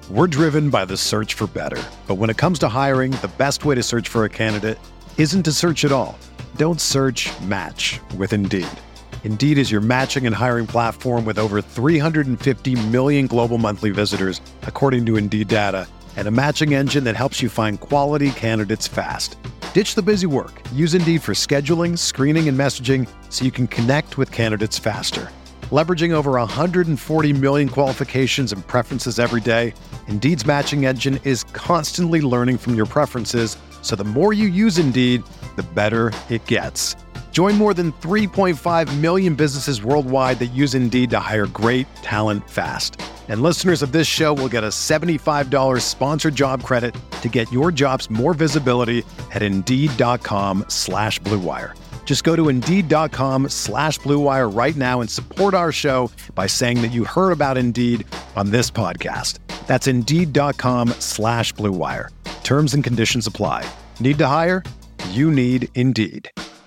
We're driven by the search for better. But when it comes to hiring, the best way to search for a candidate isn't to search at all. Don't search, match with Indeed. Indeed is your matching and hiring platform with over 350 million global monthly visitors, according to Indeed data, and a matching engine that helps you find quality candidates fast. Ditch the busy work. Use Indeed for scheduling, screening, and messaging so you can connect with candidates faster. Leveraging over 140 million qualifications and preferences every day, Indeed's matching engine is constantly learning from your preferences, so the more you use Indeed, the better it gets. Join more than 3.5 million businesses worldwide that use Indeed to hire great talent fast. And listeners of this show will get a $75 sponsored job credit to get your jobs more visibility at Indeed.com/Blue Wire. Just go to Indeed.com/Blue Wire right now and support our show by saying that you heard about Indeed on this podcast. That's Indeed.com/Blue Wire. Terms and conditions apply. Need to hire? You need Indeed.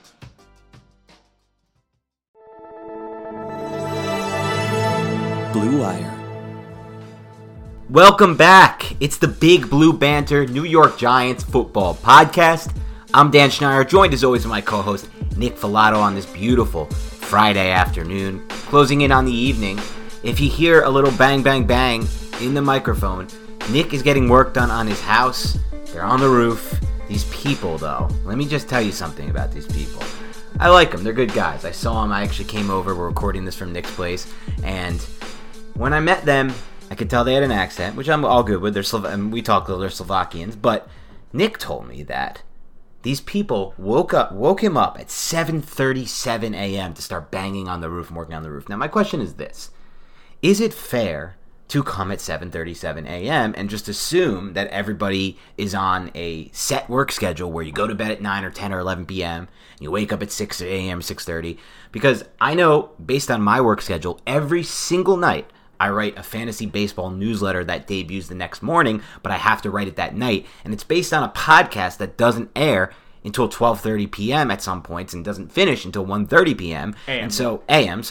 Blue Wire. Welcome back. It's the Big Blue Banter New York Giants football podcast. I'm Dan Schneider, joined as always by my co-host Nick Filato on this beautiful Friday afternoon, closing in on the evening. If you hear a little bang, bang, bang in the microphone, Nick is getting work done on his house. They're on the roof. These people, though, let me just tell you something about these people. I like them. They're good guys. I saw them. I actually came over. We're recording this from Nick's place, and when I met them, I could tell they had an accent, which I'm all good with. We talk, they're Slovakians, but Nick told me that these people woke him up at 7:37 a.m. to start banging on the roof and working on the roof. Now, my question is this. Is it fair to come at 7:37 a.m. and just assume that everybody is on a set work schedule where you go to bed at 9 or 10 or 11 p.m., and you wake up at 6 a.m., 6:30? Because I know, based on my work schedule, every single night, I write a fantasy baseball newsletter that debuts the next morning, but I have to write it that night. And it's based on a podcast that doesn't air until 12:30 p.m. at some points and doesn't finish until 1:30 p.m. And so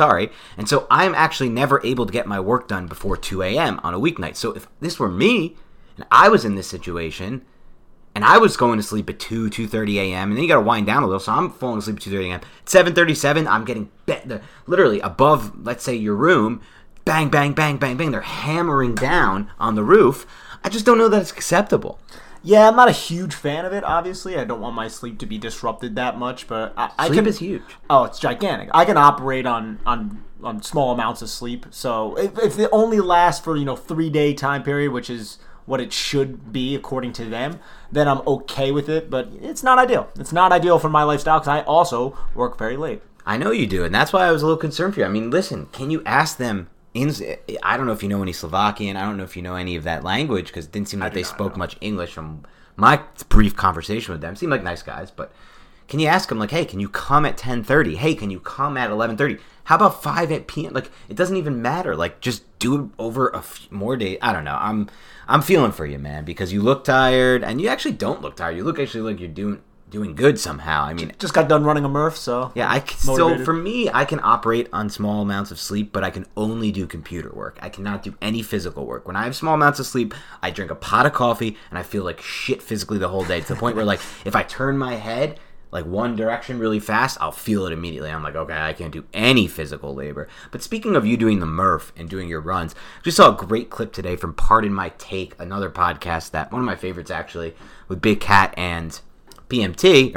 I'm actually never able to get my work done before 2 a.m. on a weeknight. So if this were me and I was in this situation and I was going to sleep at 2:30 a.m. and then you got to wind down a little, so I'm falling asleep at 2:30 a.m. At 7:37, I'm getting literally above, let's say, your room. Bang, bang, bang, bang, bang. They're hammering down on the roof. I just don't know that it's acceptable. Yeah, I'm not a huge fan of it, obviously. I don't want my sleep to be disrupted that much, but Sleep is huge. Oh, it's gigantic. I can operate on small amounts of sleep. So if it only lasts for, 3-day time period, which is what it should be according to them, then I'm okay with it, but it's not ideal. It's not ideal for my lifestyle because I also work very late. I know you do, and that's why I was a little concerned for you. I mean, listen, can you ask them? I don't know if you know any Slovakian. I don't know if you know any of that language because it didn't seem like they spoke much English from my brief conversation with them. Seemed like nice guys, but can you ask them, like, hey, can you come at 10:30? Hey, can you come at 11:30? How about 5 p.m.? Like, it doesn't even matter. Like, just do it over a few more days. I don't know. I'm feeling for you, man, because you look tired, and you actually don't look tired. You look actually like you're doing good somehow. I mean, just got done running a Murph, so yeah. So for me, I can operate on small amounts of sleep, but I can only do computer work. I cannot do any physical work. When I have small amounts of sleep, I drink a pot of coffee and I feel like shit physically the whole day, to the point where, like, if I turn my head like one direction really fast, I'll feel it immediately. I'm like, okay, I can't do any physical labor. But speaking of you doing the Murph and doing your runs, I just saw a great clip today from Pardon My Take, another podcast that one of my favorites actually, with Big Cat and PFT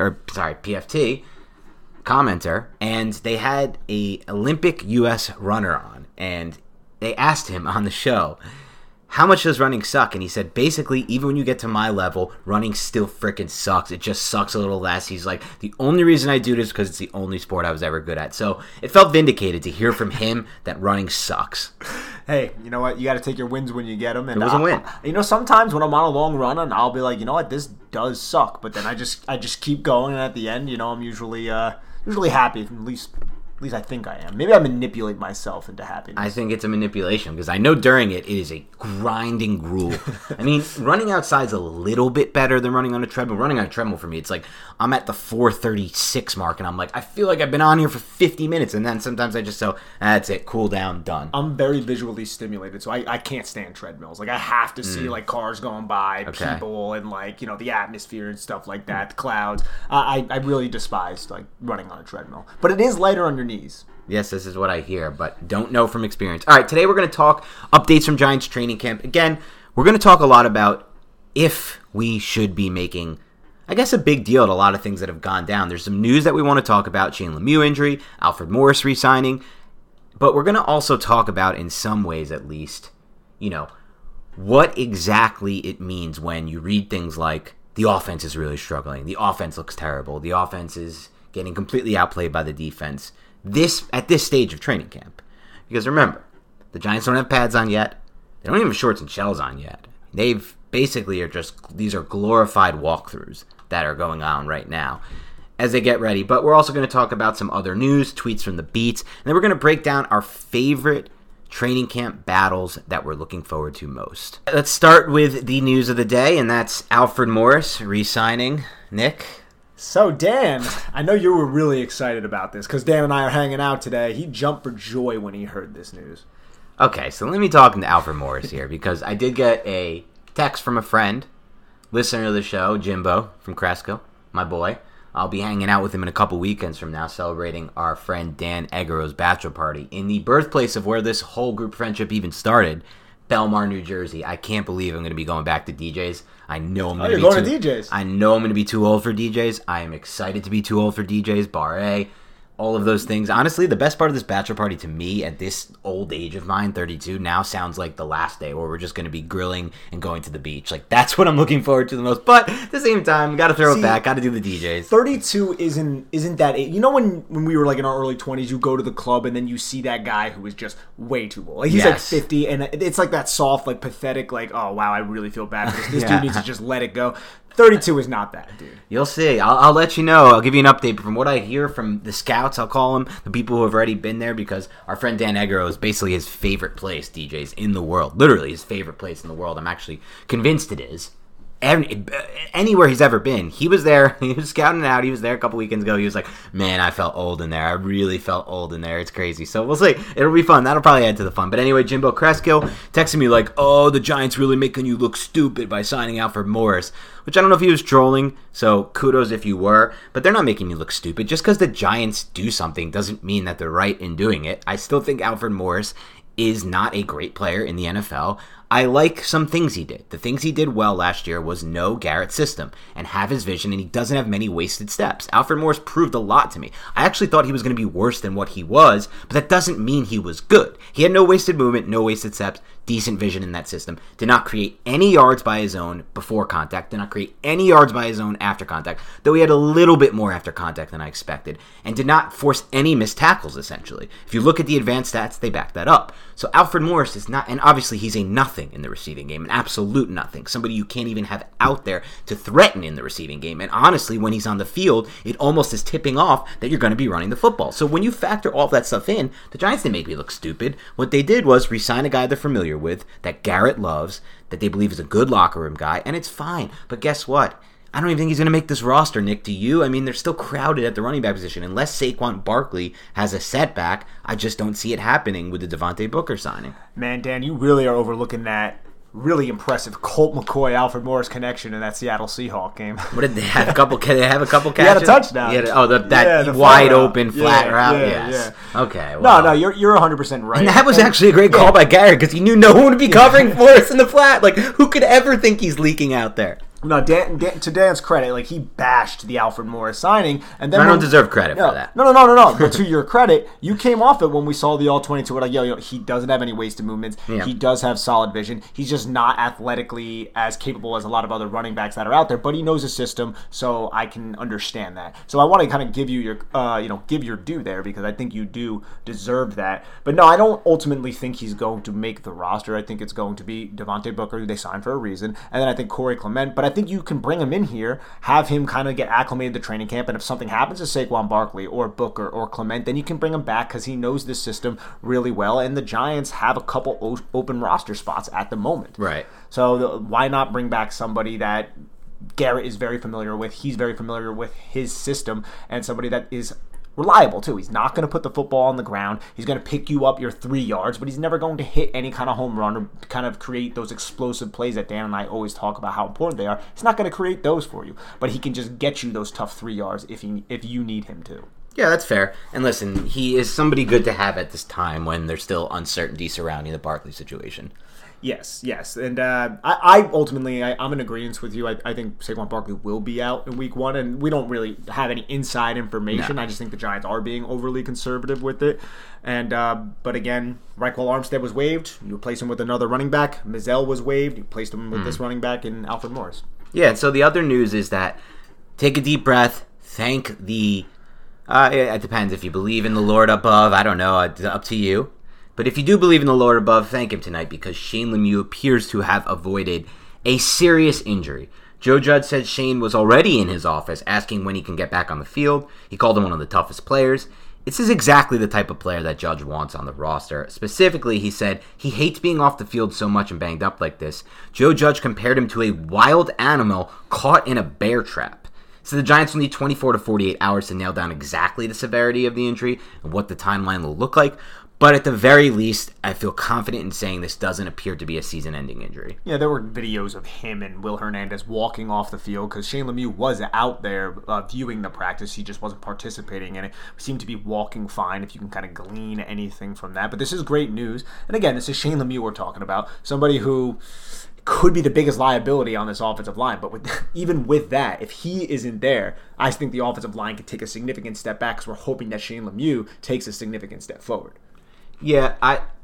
commenter, and they had a Olympic U.S. runner on, and they asked him on the show, how much does running suck? And he said, basically, even when you get to my level, running still freaking sucks. It just sucks a little less. He's like, the only reason I do this is because it's the only sport I was ever good at. So it felt vindicated to hear from him that running sucks. Hey, you know what? You got to take your wins when you get them. And it was a win. Sometimes when I'm on a long run, and I'll be like, you know what? This does suck. But then I just keep going, and at the end, I'm usually happy, at least At least I think I am. Maybe I manipulate myself into happiness. I think it's a manipulation because I know during it is a grinding gruel. I mean, running outside's a little bit better than running on a treadmill. Running on a treadmill for me, it's like I'm at the 4:36 mark and I'm like, I feel like I've been on here for 50 minutes. And then sometimes I just go, that's it, cool down, done. I'm very visually stimulated, so I can't stand treadmills. Like, I have to see, like, cars going by, people, and, like, you know, the atmosphere and stuff like that, the clouds. I really despise, like, running on a treadmill. But it is lighter on your knees. Yes, this is what I hear, but don't know from experience. All right, today we're going to talk updates from Giants training camp. Again, we're going to talk a lot about if we should be making, I guess, a big deal to a lot of things that have gone down. There's some news that we want to talk about, Shane Lemieux injury, Alfred Morris re-signing, but we're going to also talk about, in some ways at least, you know, what exactly it means when you read things like the offense is really struggling, the offense looks terrible, the offense is getting completely outplayed by the defense at this stage of training camp. Because remember, the Giants don't have pads on yet. They don't even have shorts and shells on yet. They've basically these are glorified walkthroughs that are going on right now as they get ready. But we're also going to talk about some other news, tweets from the beats, and then we're going to break down our favorite training camp battles that we're looking forward to most. Let's start with the news of the day, and that's Alfred Morris re-signing. Nick? So, Dan, I know you were really excited about this because Dan and I are hanging out today. He jumped for joy when he heard this news. Okay, so let me talk to Alfred Morris here because I did get a text from a friend, listener to the show, Jimbo from Cresco, my boy. I'll be hanging out with him in a couple weekends from now, celebrating our friend Dan Egero's bachelor party in the birthplace of where this whole group friendship even started, Belmar, New Jersey. I can't believe I'm going to be going back to DJs. I know I'm going to be going to DJs. I know I'm going to be too old for DJs. I am excited to be too old for DJs, Bar A, all of those things. Honestly, the best part of this bachelor party to me at this old age of mine, 32, now sounds like the last day where we're just going to be grilling and going to the beach. Like, that's what I'm looking forward to the most. But at the same time, got to throw it back, got to do the DJs. 32 isn't that age. You know when we were like in our early 20s, you go to the club and then you see that guy who is just way too old. Like, he's like 50 and it's like that soft, like pathetic, like, oh wow, I really feel bad for this. This dude needs to just let it go. 32 is not that, dude. You'll see. I'll let you know. I'll give you an update from what I hear from the scouts, I'll call them, the people who have already been there, because our friend Dan Egero is basically his favorite place, DJs, in the world. Literally his favorite place in the world. I'm actually convinced it is. Anywhere he's ever been. He was there. He was scouting it out. He was there a couple weekends ago. He was like, man, I felt old in there. I really felt old in there. It's crazy. So we'll see. It'll be fun. That'll probably add to the fun. But anyway, Jimbo Cresco texted me like, oh, the Giants really making you look stupid by signing Alfred Morris. Which I don't know if he was trolling, so kudos if you were. But they're not making me look stupid. Just because the Giants do something doesn't mean that they're right in doing it. I still think Alfred Morris is not a great player in the NFL. I like some things he did. The things he did well last year was know Garrett's system and have his vision, and he doesn't have many wasted steps. Alfred Morris proved a lot to me. I actually thought he was going to be worse than what he was, but that doesn't mean he was good. He had no wasted movement, no wasted steps, decent vision in that system. Did not create any yards by his own before contact. Did not create any yards by his own after contact, though he had a little bit more after contact than I expected, and did not force any missed tackles, essentially. If you look at the advanced stats, they back that up. So Alfred Morris is not, and obviously he's a nothing in the receiving game, an absolute nothing, somebody you can't even have out there to threaten in the receiving game. And honestly, when he's on the field, it almost is tipping off that you're going to be running the football. So when you factor all of that stuff in, the Giants didn't make me look stupid. What they did was re-sign a guy they're familiar with, that Garrett loves, that they believe is a good locker room guy, and it's fine. But guess what? I don't even think he's going to make this roster, Nick. Do you? I mean, they're still crowded at the running back position. Unless Saquon Barkley has a setback, I just don't see it happening with the Devontae Booker signing. Man, Dan, you really are overlooking that really impressive Colt McCoy, Alfred Morris connection in that Seattle Seahawks game. What did they have? Can they have a couple catches? He had a touchdown. That wide open flat route. Yes. Yeah. Okay. Well. No, you're 100% right. And that was actually a great call by Garrett because he knew no one would be covering for us in the flat. Like, who could ever think he's leaking out there? No, Dan, to Dan's credit, like, he bashed the Alfred Morris signing, and then I don't deserve credit for that. No. But to your credit, you came off it when we saw the All-22. We're like, he doesn't have any wasted movements. Yeah. He does have solid vision. He's just not athletically as capable as a lot of other running backs that are out there, but he knows the system, so I can understand that. So I want to kind of give you your, give your due there because I think you do deserve that. But no, I don't ultimately think he's going to make the roster. I think it's going to be Devontae Booker, who they signed for a reason, and then I think Corey Clement. But I think you can bring him in here, have him kind of get acclimated to training camp, and if something happens to Saquon Barkley or Booker or Clement, then you can bring him back because he knows this system really well, and the Giants have a couple open roster spots at the moment. Right. So why not bring back somebody that Garrett is very familiar with, he's very familiar with his system, and somebody that is reliable too. He's not going to put the football on the ground. He's going to pick you up your 3 yards, but he's never going to hit any kind of home run or kind of create those explosive plays that Dan and I always talk about how important they are. He's not going to create those for you, but he can just get you those tough 3 yards if you need him to. Yeah, that's fair. And listen, he is somebody good to have at this time when there's still uncertainty surrounding the Barkley situation. Yes. And I ultimately, I'm in agreement with you. I think Saquon Barkley will be out in week 1, and we don't really have any inside information. No. I just think the Giants are being overly conservative with it. And but again, Raquel Armstead was waived. You replace him with another running back. Mizell was waived. You placed him with this running back in Alfred Morris. Yeah, so the other news is that take a deep breath, thank the... it depends if you believe in the Lord above. I don't know. It's up to you. But if you do believe in the Lord above, thank him tonight because Shane Lemieux appears to have avoided a serious injury. Joe Judge said Shane was already in his office asking when he can get back on the field. He called him one of the toughest players. This is exactly the type of player that Judge wants on the roster. Specifically, he said he hates being off the field so much and banged up like this. Joe Judge compared him to a wild animal caught in a bear trap. So the Giants will need 24 to 48 hours to nail down exactly the severity of the injury and what the timeline will look like. But at the very least, I feel confident in saying this doesn't appear to be a season-ending injury. Yeah, there were videos of him and Will Hernandez walking off the field because Shane Lemieux was out there viewing the practice. He just wasn't participating in it. He seemed to be walking fine if you can kind of glean anything from that. But this is great news. And again, this is Shane Lemieux we're talking about. Somebody who could be the biggest liability on this offensive line. But even with that, if he isn't there, I think the offensive line could take a significant step back because we're hoping that Shane Lemieux takes a significant step forward. Yeah,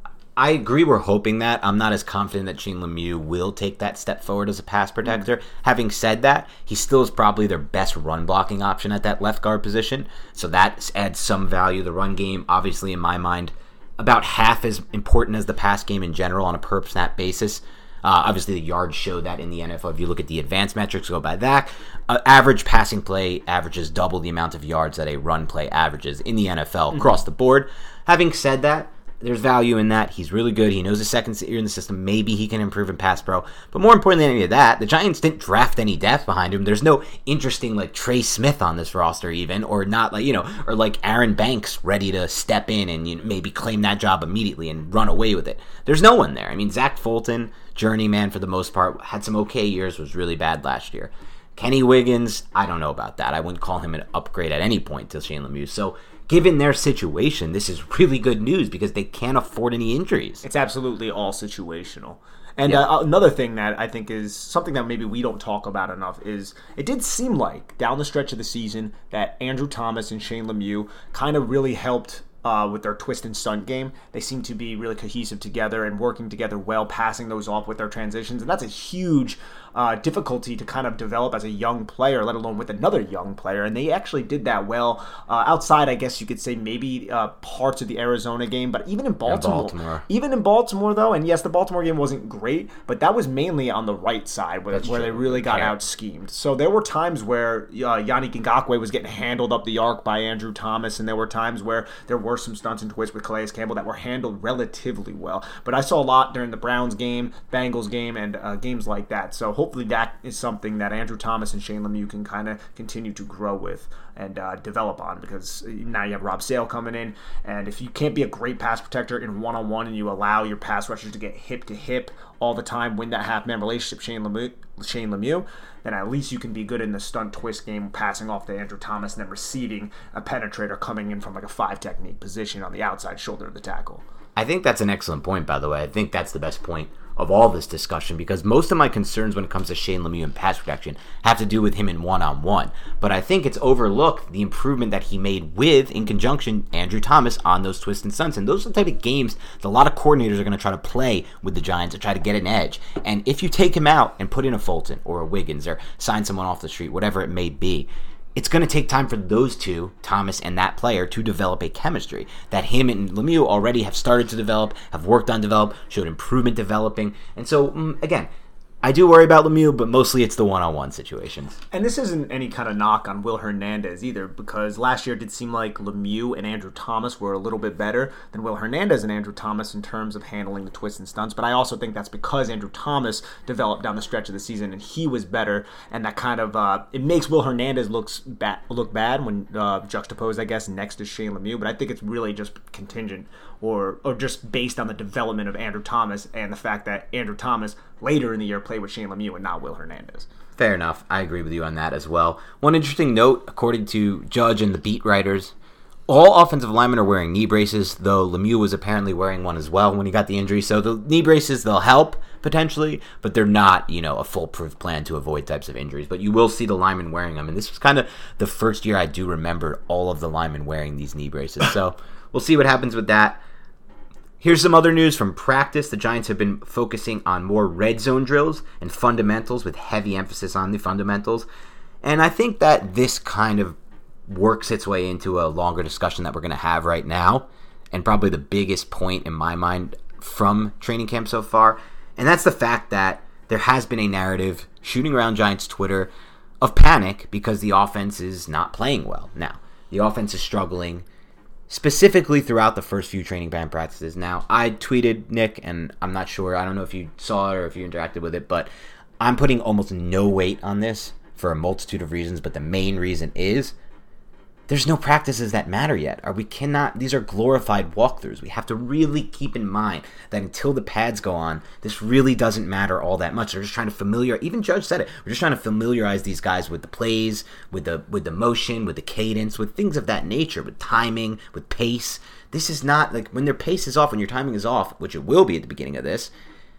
I agree we're hoping that. I'm not as confident that Shane Lemieux will take that step forward as a pass protector. Having said that, he still is probably their best run blocking option at that left guard position, so that adds some value. The run game, obviously, in my mind, about half as important as the pass game in general on a per snap basis. Obviously, the yards show that in the NFL. If you look at the advanced metrics, go by that. Average passing play averages double the amount of yards that a run play averages in the NFL across the board. Having said that, there's value in that. He's really good. He knows the second year in the system. Maybe he can improve in pass pro. But more importantly than any of that, the Giants didn't draft any depth behind him. There's no interesting like Trey Smith on this roster even, or not like, or like Aaron Banks ready to step in and maybe claim that job immediately and run away with it. There's no one there. I mean, Zach Fulton, journeyman for the most part, had some okay years, was really bad last year. Kenny Wiggins, I don't know about that. I wouldn't call him an upgrade at any point to Shane Lemieux. So given their situation, this is really good news because they can't afford any injuries. It's absolutely all situational. And another thing that I think is something that maybe we don't talk about enough is it did seem like down the stretch of the season that Andrew Thomas and Shane Lemieux kind of really helped with their twist and stunt game. They seem to be really cohesive together and working together well, passing those off with their transitions. And that's a huge difficulty to kind of develop as a young player, let alone with another young player. And they actually did that well outside, I guess you could say, maybe parts of the Arizona game. But even in Baltimore, though, and yes, the Baltimore game wasn't great, but that was mainly on the right side where they really got out-schemed. So there were times where Yannick Ngakoue was getting handled up the arc by Andrew Thomas, and there were times where there were some stunts and twists with Calais Campbell that were handled relatively well. But I saw a lot during the Browns game, Bengals game, and games like that. So hopefully that is something that Andrew Thomas and Shane Lemieux can kind of continue to grow with and develop on, because now you have Rob Sale coming in, and if you can't be a great pass protector in one-on-one and you allow your pass rushers to get hip-to-hip all the time, win that half-man relationship, Shane Lemieux, then at least you can be good in the stunt twist game, passing off to Andrew Thomas and then receiving a penetrator coming in from like a 5 technique position on the outside shoulder of the tackle. I think that's an excellent point, by the way. I think that's the best point of all this discussion, because most of my concerns when it comes to Shane Lemieux and pass protection have to do with him in one-on-one. But I think it's overlooked the improvement that he made with, in conjunction, Andrew Thomas on those twists and stunts. And those are the type of games that a lot of coordinators are going to try to play with the Giants to try to get an edge. And if you take him out and put in a Fulton or a Wiggins or sign someone off the street, whatever it may be, it's going to take time for those two, Thomas and that player, to develop a chemistry that him and Lemieux already have started to develop, have worked on develop, showed improvement developing. And so, again, I do worry about Lemieux, but mostly it's the one-on-one situations. And this isn't any kind of knock on Will Hernandez either, because last year it did seem like Lemieux and Andrew Thomas were a little bit better than Will Hernandez and Andrew Thomas in terms of handling the twists and stunts. But I also think that's because Andrew Thomas developed down the stretch of the season and he was better, and that kind of it makes Will Hernandez look bad when juxtaposed, I guess, next to Shane Lemieux. But I think it's really just contingent or just based on the development of Andrew Thomas and the fact that Andrew Thomas later in the year played with Shane Lemieux and not Will Hernandez. Fair enough. I agree with you on that as well. One interesting note, according to Judge and the beat writers, all offensive linemen are wearing knee braces, though Lemieux was apparently wearing one as well when he got the injury. So the knee braces, they'll help potentially, but they're not, a foolproof plan to avoid types of injuries. But you will see the linemen wearing them. And this was kind of the first year I do remember all of the linemen wearing these knee braces. So we'll see what happens with that. Here's some other news from practice. The Giants have been focusing on more red zone drills and fundamentals with heavy emphasis on the fundamentals. And I think that this kind of works its way into a longer discussion that we're going to have right now, and probably the biggest point in my mind from training camp so far. And that's the fact that there has been a narrative shooting around Giants Twitter of panic because the offense is not playing well. Now, the offense is struggling specifically throughout the first few training camp practices. Now, I tweeted, Nick, and I'm not sure, I don't know if you saw it or if you interacted with it, but I'm putting almost no weight on this for a multitude of reasons, but the main reason is there's no practices that matter yet. These are glorified walkthroughs. We have to really keep in mind that until the pads go on, this really doesn't matter all that much. They're just trying to even Judge said it, we're just trying to familiarize these guys with the plays, with the motion, with the cadence, with things of that nature, with timing, with pace. This is not like when their pace is off, when your timing is off, which it will be at the beginning of this,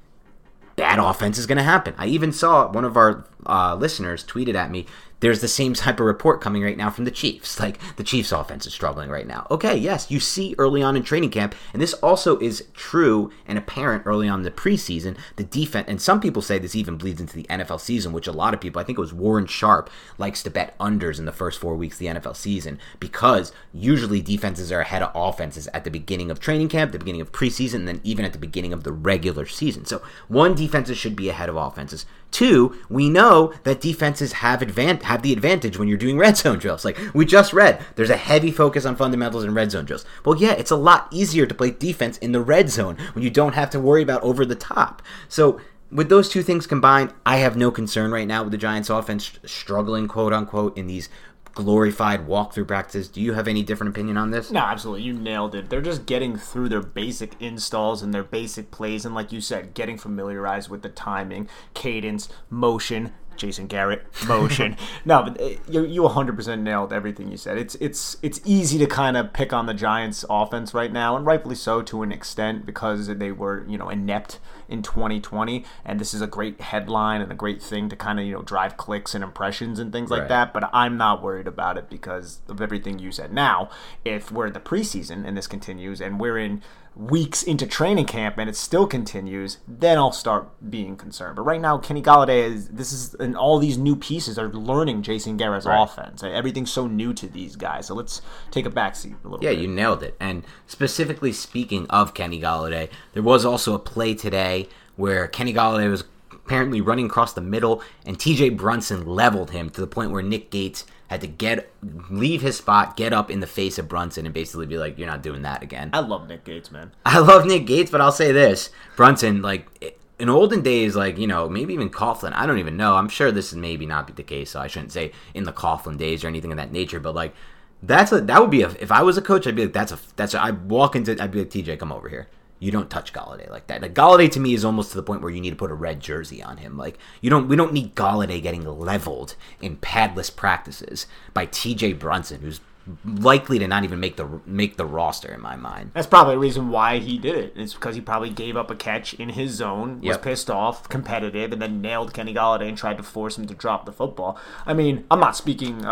bad offense is going to happen. I even saw one of our listeners tweeted at me, there's the same type of report coming right now from the Chiefs. Like, the Chiefs offense is struggling right now. Okay, yes, you see early on in training camp, and this also is true and apparent early on in the preseason, the defense, and some people say this even bleeds into the NFL season, which a lot of people, I think it was Warren Sharp, likes to bet unders in the first 4 weeks of the NFL season, because usually defenses are ahead of offenses at the beginning of training camp, the beginning of preseason, and then even at the beginning of the regular season. So, one, defenses should be ahead of offenses. Two, we know that defenses have the advantage when you're doing red zone drills. Like we just read, there's a heavy focus on fundamentals and red zone drills. Well, yeah, it's a lot easier to play defense in the red zone when you don't have to worry about over the top. So with those two things combined, I have no concern right now with the Giants offense struggling, quote unquote, in these glorified walkthrough practices. Do you have any different opinion on this? No, absolutely. You nailed it. They're just getting through their basic installs and their basic plays, and like you said, getting familiarized with the timing, cadence, motion, Jason Garrett motion. No, but you 100% nailed everything you said. It's easy to kind of pick on the Giants offense right now, and rightfully so to an extent, because they were, inept in 2020, and this is a great headline and a great thing to kind of, drive clicks and impressions and things like that, but I'm not worried about it because of everything you said. Now, if we're in the preseason and this continues and we're in weeks into training camp and it still continues, then I'll start being concerned. But right now, Kenny Golladay and all these new pieces are learning Jason Garrett's offense. Everything's so new to these guys. So let's take a backseat a little bit. Yeah, you nailed it. And specifically speaking of Kenny Golladay, there was also a play today where Kenny Golladay was apparently running across the middle and TJ Brunson leveled him to the point where Nick Gates had to leave his spot, get up in the face of Brunson, and basically be like, you're not doing that again. I love Nick Gates, man. I love Nick Gates, but I'll say this. Brunson, in olden days, maybe even Coughlin, I don't even know. I'm sure this is maybe not the case, so I shouldn't say in the Coughlin days or anything of that nature, but, that would be if I was a coach, I'd be like, I'd walk into, I'd be like, TJ, come over here. You don't touch Golladay like that. Like, Golladay to me is almost to the point where you need to put a red jersey on him. Like, we don't need Golladay getting leveled in padless practices by TJ Brunson, who's likely to not even make the roster in my mind. That's probably the reason why he did it. It's because he probably gave up a catch in his zone, was pissed off, competitive, and then nailed Kenny Golladay and tried to force him to drop the football. I mean, I'm not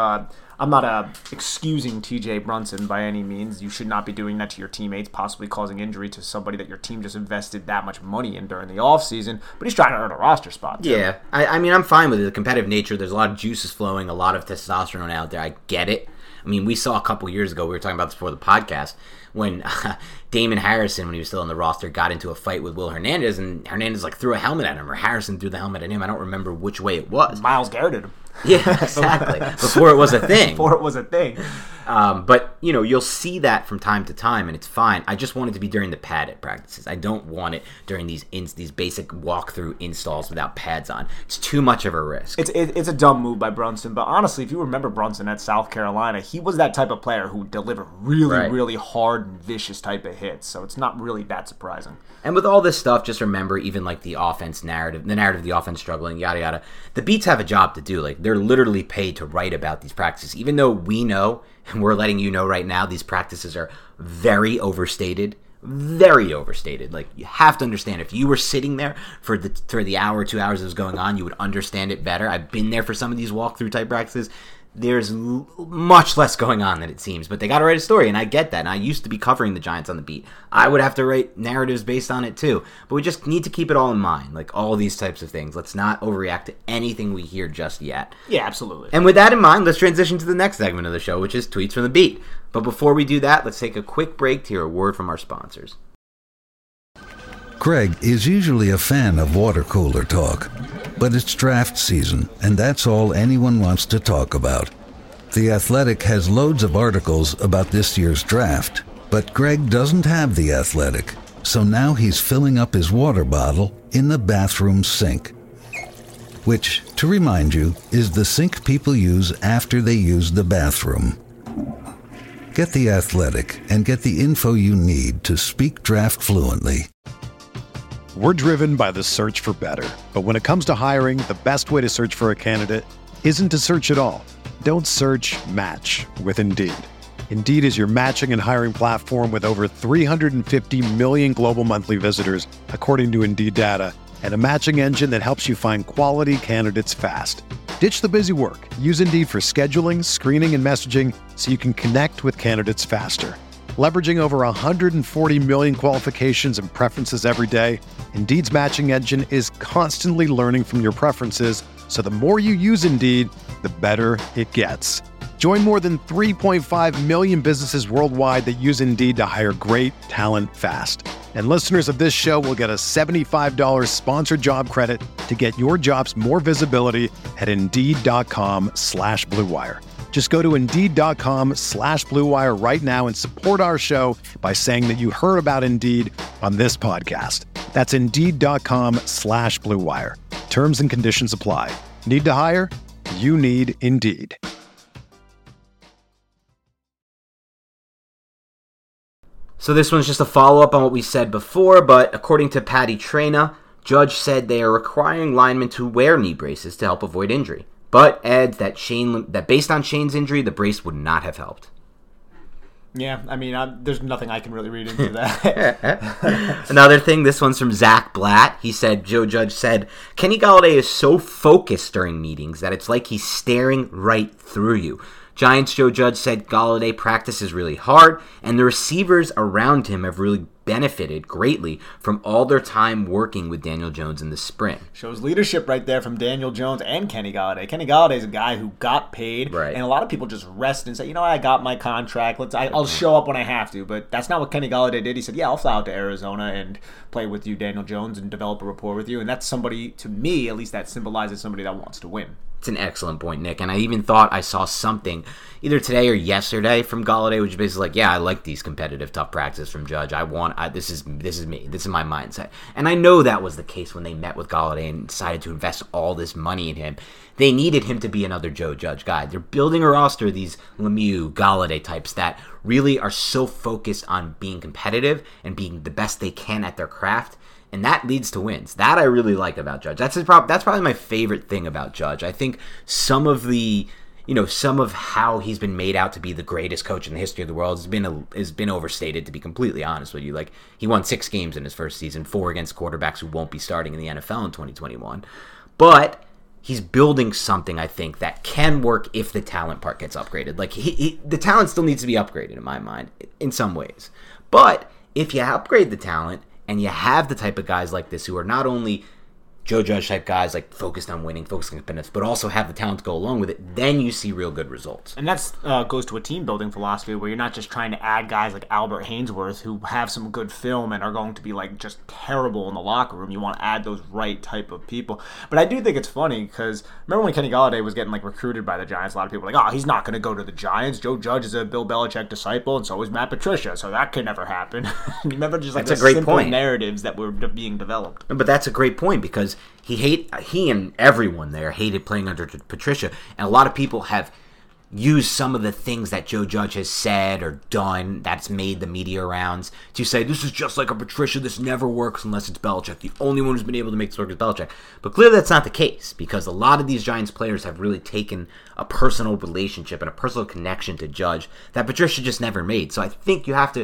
excusing TJ Brunson by any means. You should not be doing that to your teammates, possibly causing injury to somebody that your team just invested that much money in during the offseason, but he's trying to earn a roster spot too. Yeah, I mean, I'm fine with it. The competitive nature, there's a lot of juices flowing, a lot of testosterone out there. I get it. I mean, we saw a couple years ago, we were talking about this before the podcast, when Damon Harrison, when he was still on the roster, got into a fight with Will Hernandez, and Hernandez threw a helmet at him, or Harrison threw the helmet at him. I don't remember which way it was. Myles Garrett him. Yeah, exactly. Before it was a thing. But, you'll see that from time to time, and it's fine. I just want it to be during the padded practices. I don't want it during these basic walkthrough installs without pads on. It's too much of a risk. It's a dumb move by Brunson, but honestly, if you remember Brunson at South Carolina, he was that type of player who would deliver really hard and vicious type of hits, so it's not really that surprising. And with all this stuff, just remember, even like the offense narrative, the narrative of the offense struggling, yada yada, the beats have a job to do. Like, they're literally paid to write about these practices, even though we know, and we're letting you know right now, these practices are very overstated. Very overstated. Like, you have to understand, if you were sitting there for the hour or 2 hours it was going on, you would understand it better. I've been there for some of these walkthrough type practices. There's much less going on than it seems, but they got to write a story, and I get that. And I used to be covering the Giants on the beat. I would have to write narratives based on it too, but we just need to keep it all in mind, like all these types of things. Let's not overreact to anything we hear just yet. Yeah, absolutely. And with that in mind, let's transition to the next segment of the show, which is Tweets from the Beat. But before we do that, let's take a quick break to hear a word from our sponsors. Greg is usually a fan of water cooler talk, but it's draft season, and that's all anyone wants to talk about. The Athletic has loads of articles about this year's draft, but Greg doesn't have The Athletic, so now he's filling up his water bottle in the bathroom sink, which, to remind you, is the sink people use after they use the bathroom. Get The Athletic and get the info you need to speak draft fluently. We're driven by the search for better. But when it comes to hiring, the best way to search for a candidate isn't to search at all. Don't search, match with Indeed. Indeed is your matching and hiring platform with over 350 million global monthly visitors, according to Indeed data, and a matching engine that helps you find quality candidates fast. Ditch the busy work. Use Indeed for scheduling, screening, and messaging so you can connect with candidates faster. Leveraging over 140 million qualifications and preferences every day, Indeed's matching engine is constantly learning from your preferences, so the more you use Indeed, the better it gets. Join more than 3.5 million businesses worldwide that use Indeed to hire great talent fast. And listeners of this show will get a $75 sponsored job credit to get your jobs more visibility at Indeed.com/Blue Wire. Just go to Indeed.com/Blue Wire right now and support our show by saying that you heard about Indeed on this podcast. That's Indeed.com/Blue Wire. Terms and conditions apply. Need to hire? You need Indeed. So this one's just a follow-up on what we said before, but according to Patty Traina, Judge said they are requiring linemen to wear knee braces to help avoid injury, but adds that based on Shane's injury, the brace would not have helped. Yeah, I mean, there's nothing I can really read into that. Another thing, this one's from Zach Blatt. He said, Joe Judge said, Kenny Golladay is so focused during meetings that it's like he's staring right through you. Giants Joe Judge said Golladay practices really hard, and the receivers around him have really benefited greatly from all their time working with Daniel Jones in the spring. Shows leadership right there from Daniel Jones and Kenny Golladay. Kenny Golladay is a guy who got paid, right, and a lot of people just rest and say, you know what, I got my contract. I'll show up when I have to. But that's not what Kenny Golladay did. He said, yeah, I'll fly out to Arizona and play with you, Daniel Jones, and develop a rapport with you. And that's somebody, to me, at least that symbolizes somebody that wants to win. It's an excellent point, Nick. And I even thought I saw something either today or yesterday from Golladay, which is basically like, yeah, I like these competitive, tough practices from Judge. This is me. This is my mindset. And I know that was the case when they met with Golladay and decided to invest all this money in him. They needed him to be another Joe Judge guy. They're building a roster of these Lemieux, Golladay types that really are so focused on being competitive and being the best they can at their craft. And that leads to wins. That I really like about Judge. That's probably my favorite thing about Judge. I think some of how he's been made out to be the greatest coach in the history of the world has been overstated, to be completely honest with you. Like, he won 6 games in his first season, 4 against quarterbacks who won't be starting in the NFL in 2021. But he's building something, I think, that can work if the talent part gets upgraded. Like, the talent still needs to be upgraded, in my mind, in some ways. But if you upgrade the talent, and you have the type of guys like this who are not only Joe Judge type guys, like focused on winning, focused on competitiveness, but also have the talent to go along with it, then you see real good results. And that's goes to a team building philosophy where you're not just trying to add guys like Albert Hainsworth who have some good film and are going to be like just terrible in the locker room. You want to add those right type of people. But I do think it's funny because remember when Kenny Golladay was getting like recruited by the Giants, a lot of people were like, oh, he's not going to go to the Giants. Joe Judge is a Bill Belichick disciple, and so is Matt Patricia, so that could never happen. You remember just like that's the a great simple point. narratives that were being developed. But that's a great point because he and everyone there hated playing under Patricia, and a lot of people have used some of the things that Joe Judge has said or done that's made the media rounds to say this is just like a Patricia, this never works unless it's Belichick. The only one who's been able to make this work is Belichick. But clearly that's not the case because a lot of these Giants players have really taken a personal relationship and a personal connection to Judge that Patricia just never made. So I think you have to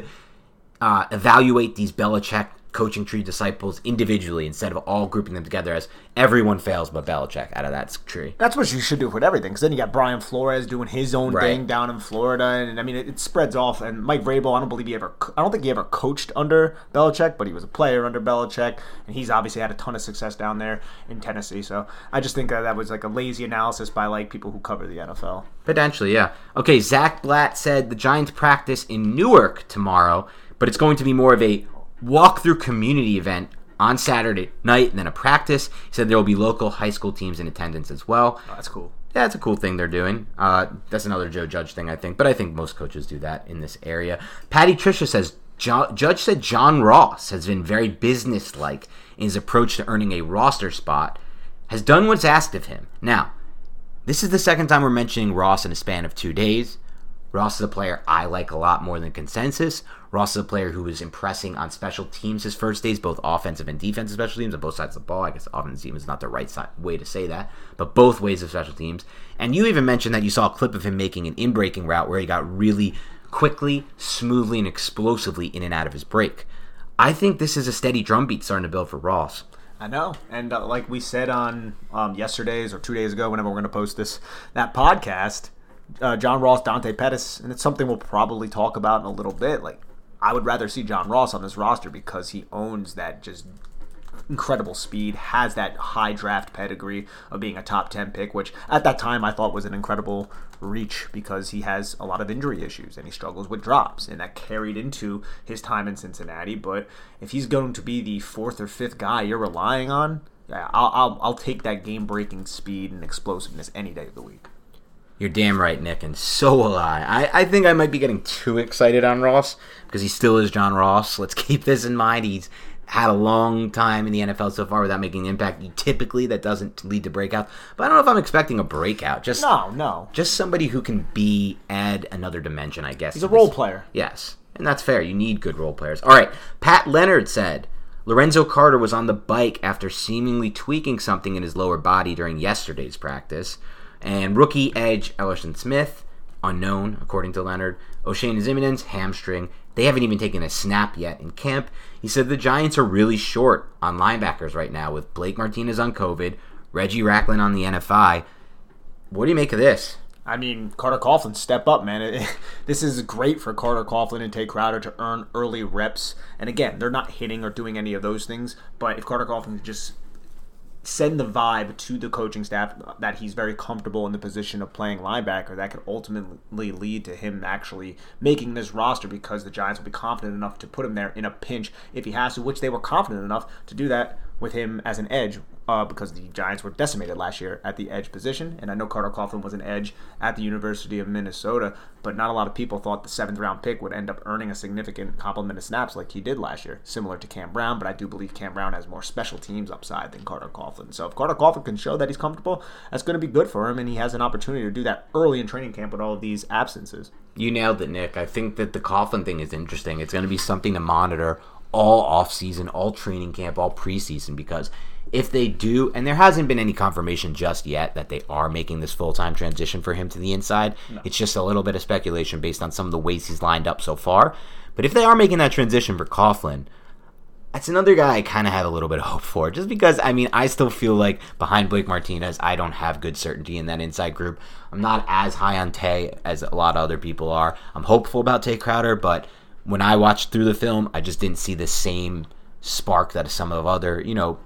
evaluate these Belichick coaching tree disciples individually instead of all grouping them together as everyone fails but Belichick out of that tree. That's what you should do with everything, because then you got Brian Flores doing his own thing down in Florida, and I mean it spreads off. And Mike Vrabel, I don't think he ever coached under Belichick, but he was a player under Belichick, and he's obviously had a ton of success down there in Tennessee. So I just think that was like a lazy analysis by like people who cover the NFL. Potentially, yeah. Okay, Zach Blatt said the Giants practice in Newark tomorrow, but it's going to be more of a walk-through community event on Saturday night and then a practice. He said there will be local high school teams in attendance as well. Oh, that's cool. Yeah, it's a cool thing they're doing. That's another Joe Judge thing, I think. But I think most coaches do that in this area. Patty Tricia says, Judge said John Ross has been very businesslike in his approach to earning a roster spot, has done what's asked of him. Now, this is the second time we're mentioning Ross in a span of 2 days. Ross is a player I like a lot more than consensus. Ross is a player who was impressing on special teams his first days, both offensive and defensive special teams on both sides of the ball. I guess offensive team is not the right way to say that, but both ways of special teams. And you even mentioned that you saw a clip of him making an in-breaking route where he got really quickly, smoothly, and explosively in and out of his break. I think this is a steady drumbeat starting to build for Ross. I know, and like we said on yesterday's or 2 days ago, whenever we're going to post that podcast, John Ross, Dante Pettis, and it's something we'll probably talk about in a little bit. Like, I would rather see John Ross on this roster because he owns that just incredible speed, has that high draft pedigree of being a top 10 pick, which at that time I thought was an incredible reach because he has a lot of injury issues and he struggles with drops, and that carried into his time in Cincinnati. But if he's going to be the fourth or fifth guy you're relying on, I'll take that game-breaking speed and explosiveness any day of the week. You're damn right, Nick, and so will I. I think I might be getting too excited on Ross because he still is John Ross. Let's keep this in mind. He's had a long time in the NFL so far without making an impact. Typically, that doesn't lead to breakouts. But I don't know if I'm expecting a breakout. No. Just somebody who can add another dimension, I guess. He's a role player. Yes, and that's fair. You need good role players. All right, Pat Leonard said, Lorenzo Carter was on the bike after seemingly tweaking something in his lower body during yesterday's practice. And rookie edge Ellerson Smith, unknown, according to Leonard. O'Shane Zimonen's hamstring. They haven't even taken a snap yet in camp. He said the Giants are really short on linebackers right now with Blake Martinez on COVID, Reggie Racklin on the NFI. What do you make of this? I mean, Carter Coughlin, step up, man. This is great for Carter Coughlin and Tay Crowder to earn early reps. And again, they're not hitting or doing any of those things. But if Carter Coughlin just send the vibe to the coaching staff that he's very comfortable in the position of playing linebacker, that could ultimately lead to him actually making this roster because the Giants will be confident enough to put him there in a pinch if he has to, which they were confident enough to do that with him as an edge because the Giants were decimated last year at the edge position. And I know Carter Coughlin was an edge at the University of Minnesota, but not a lot of people thought the 7th round pick would end up earning a significant complement of snaps like he did last year, similar to Cam Brown. But I do believe Cam Brown has more special teams upside than Carter Coughlin. So if Carter Coughlin can show that he's comfortable, that's going to be good for him, and he has an opportunity to do that early in training camp with all of these absences. You nailed it, Nick. I think that the Coughlin thing is interesting. It's going to be something to monitor all offseason, all training camp, all preseason, because if they do, and there hasn't been any confirmation just yet that they are making this full-time transition for him to the inside. No. It's just a little bit of speculation based on some of the ways he's lined up so far. But if they are making that transition for Coughlin, that's another guy I kind of have a little bit of hope for. Just because, I mean, I still feel like behind Blake Martinez, I don't have good certainty in that inside group. I'm not as high on Tay as a lot of other people are. I'm hopeful about Tay Crowder, but when I watched through the film, I just didn't see the same spark that some of other,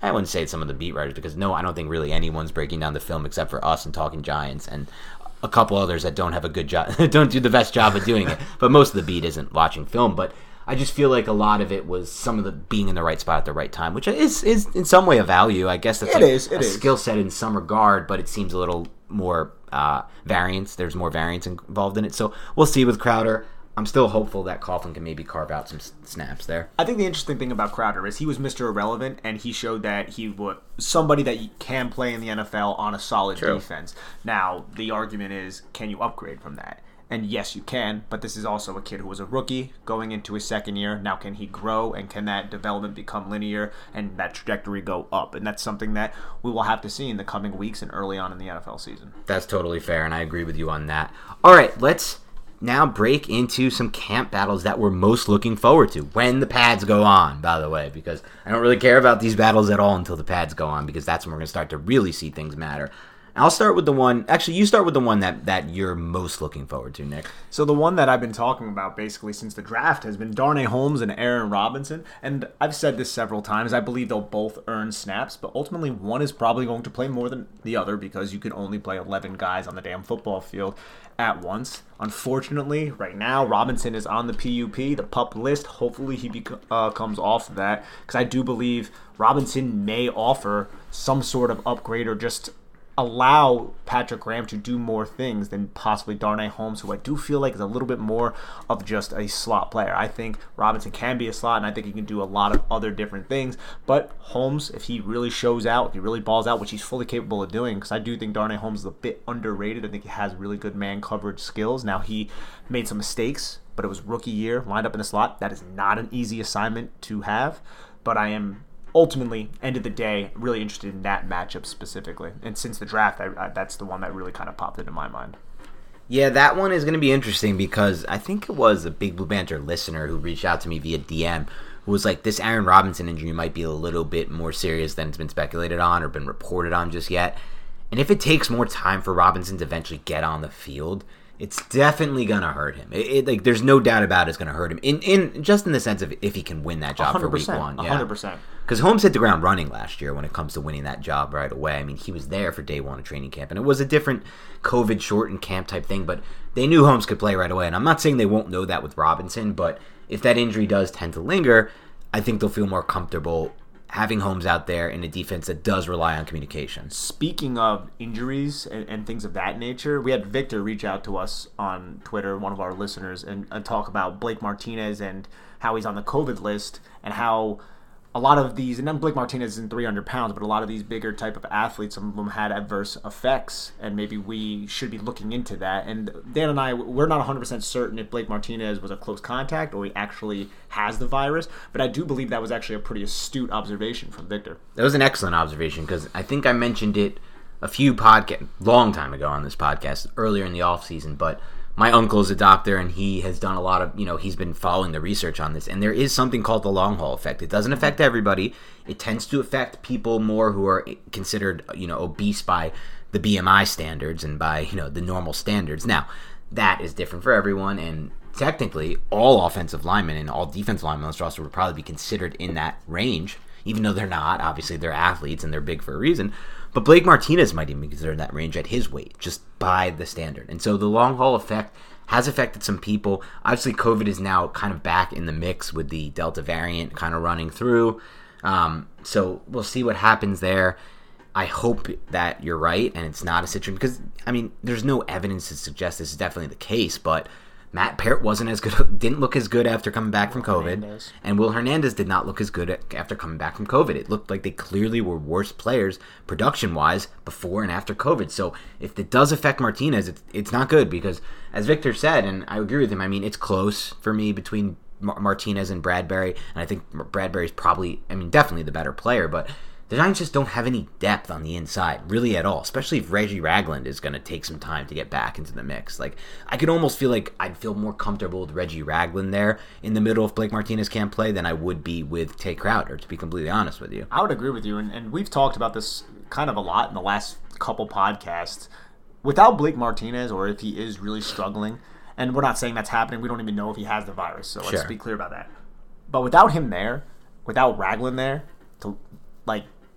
I wouldn't say it's some of the beat writers, because no, I don't think really anyone's breaking down the film except for us and Talking Giants and a couple others that don't have a good job, don't do the best job of doing it. But most of the beat isn't watching film. But I just feel like a lot of it was some of the being in the right spot at the right time, which is in some way a value. I guess that's a skill set in some regard, but it seems a little more variance. There's more variance involved in it. So we'll see with Crowder. I'm still hopeful that Coughlin can maybe carve out some snaps there. I think the interesting thing about Crowder is he was Mr. Irrelevant, and he showed that he was somebody that can play in the NFL on a solid defense. Now, the argument is, can you upgrade from that? And yes, you can, but this is also a kid who was a rookie going into his second year. Now, can he grow, and can that development become linear and that trajectory go up? And that's something that we will have to see in the coming weeks and early on in the NFL season. That's totally fair, and I agree with you on that. All right, let's now break into some camp battles that we're most looking forward to when the pads go on, by the way, because I don't really care about these battles at all until the pads go on, because that's when we're going to start to really see things matter. I'll start with the one, actually you start with the one that you're most looking forward to, Nick. So the one that I've been talking about basically since the draft has been Darnay Holmes and Aaron Robinson, and I've said this several times, I believe they'll both earn snaps, but ultimately one is probably going to play more than the other because you can only play 11 guys on the damn football field at once. Unfortunately, right now, Robinson is on the PUP, the PUP list. Hopefully he comes off of that, because I do believe Robinson may offer some sort of upgrade or just allow Patrick Graham to do more things than possibly Darnay Holmes, who I do feel like is a little bit more of just a slot player. I think Robinson can be a slot, and I think he can do a lot of other different things. But Holmes, if he really shows out, if he really balls out, which he's fully capable of doing, because I do think Darnay Holmes is a bit underrated. I think he has really good man coverage skills. Now, he made some mistakes, but it was rookie year, lined up in the slot. That is not an easy assignment to have, but I am ultimately, end of the day, really interested in that matchup specifically. And since the draft, that's the one that really kind of popped into my mind. Yeah, that one is going to be interesting because I think it was a Big Blue Banter listener who reached out to me via DM who was like, this Aaron Robinson injury might be a little bit more serious than it's been speculated on or been reported on just yet. And if it takes more time for Robinson to eventually get on the field, it's definitely going to hurt him. Like, there's no doubt about it's going to hurt him. In just in the sense of if he can win that job for week one. 100%. Because Holmes hit the ground running last year when it comes to winning that job right away. I mean, he was there for day one of training camp, and it was a different COVID-shortened camp type thing, but they knew Holmes could play right away. And I'm not saying they won't know that with Robinson, but if that injury does tend to linger, I think they'll feel more comfortable having Holmes out there in a defense that does rely on communication. Speaking of injuries and things of that nature, we had Victor reach out to us on Twitter, one of our listeners, and talk about Blake Martinez and how he's on the COVID list and how a lot of these, and then Blake Martinez isn't 300 pounds, but a lot of these bigger type of athletes, some of them had adverse effects, and maybe we should be looking into that. And Dan and I, we're not 100% certain if Blake Martinez was a close contact or he actually has the virus, but I do believe that was actually a pretty astute observation from Victor. That was an excellent observation because I think I mentioned it long time ago on this podcast, earlier in the offseason, but my uncle is a doctor, and he has done a lot of, he's been following the research on this, and there is something called the long haul effect. It doesn't affect everybody. It tends to affect people more who are considered, obese by the BMI standards and by, the normal standards. Now, that is different for everyone, and technically, all offensive linemen and all defensive linemen on this roster would probably be considered in that range, even though they're not. Obviously, they're athletes, and they're big for a reason. But Blake Martinez might even be considered in that range at his weight, just by the standard. And so the long haul effect has affected some people. Obviously, COVID is now kind of back in the mix with the Delta variant kind of running through. So we'll see what happens there. I hope that you're right and it's not a situation because, there's no evidence to suggest this is definitely the case, but Matt Parrott didn't look as good after coming back from COVID, and Will Hernandez did not look as good after coming back from COVID. It looked like they clearly were worse players production-wise before and after COVID. So if it does affect Martinez, it's not good because, as Victor said, and I agree with him, it's close for me between Martinez and Bradbury, and I think Bradbury's probably, definitely the better player, but the Giants just don't have any depth on the inside, really at all, especially if Reggie Ragland is going to take some time to get back into the mix. Like, I could almost feel like I'd feel more comfortable with Reggie Ragland there in the middle if Blake Martinez can't play than I would be with Tay Crowder, to be completely honest with you. I would agree with you, and we've talked about this kind of a lot in the last couple podcasts. Without Blake Martinez, or if he is really struggling, and we're not saying that's happening, we don't even know if he has the virus, so let's be clear about that. But without him there, without Ragland there, to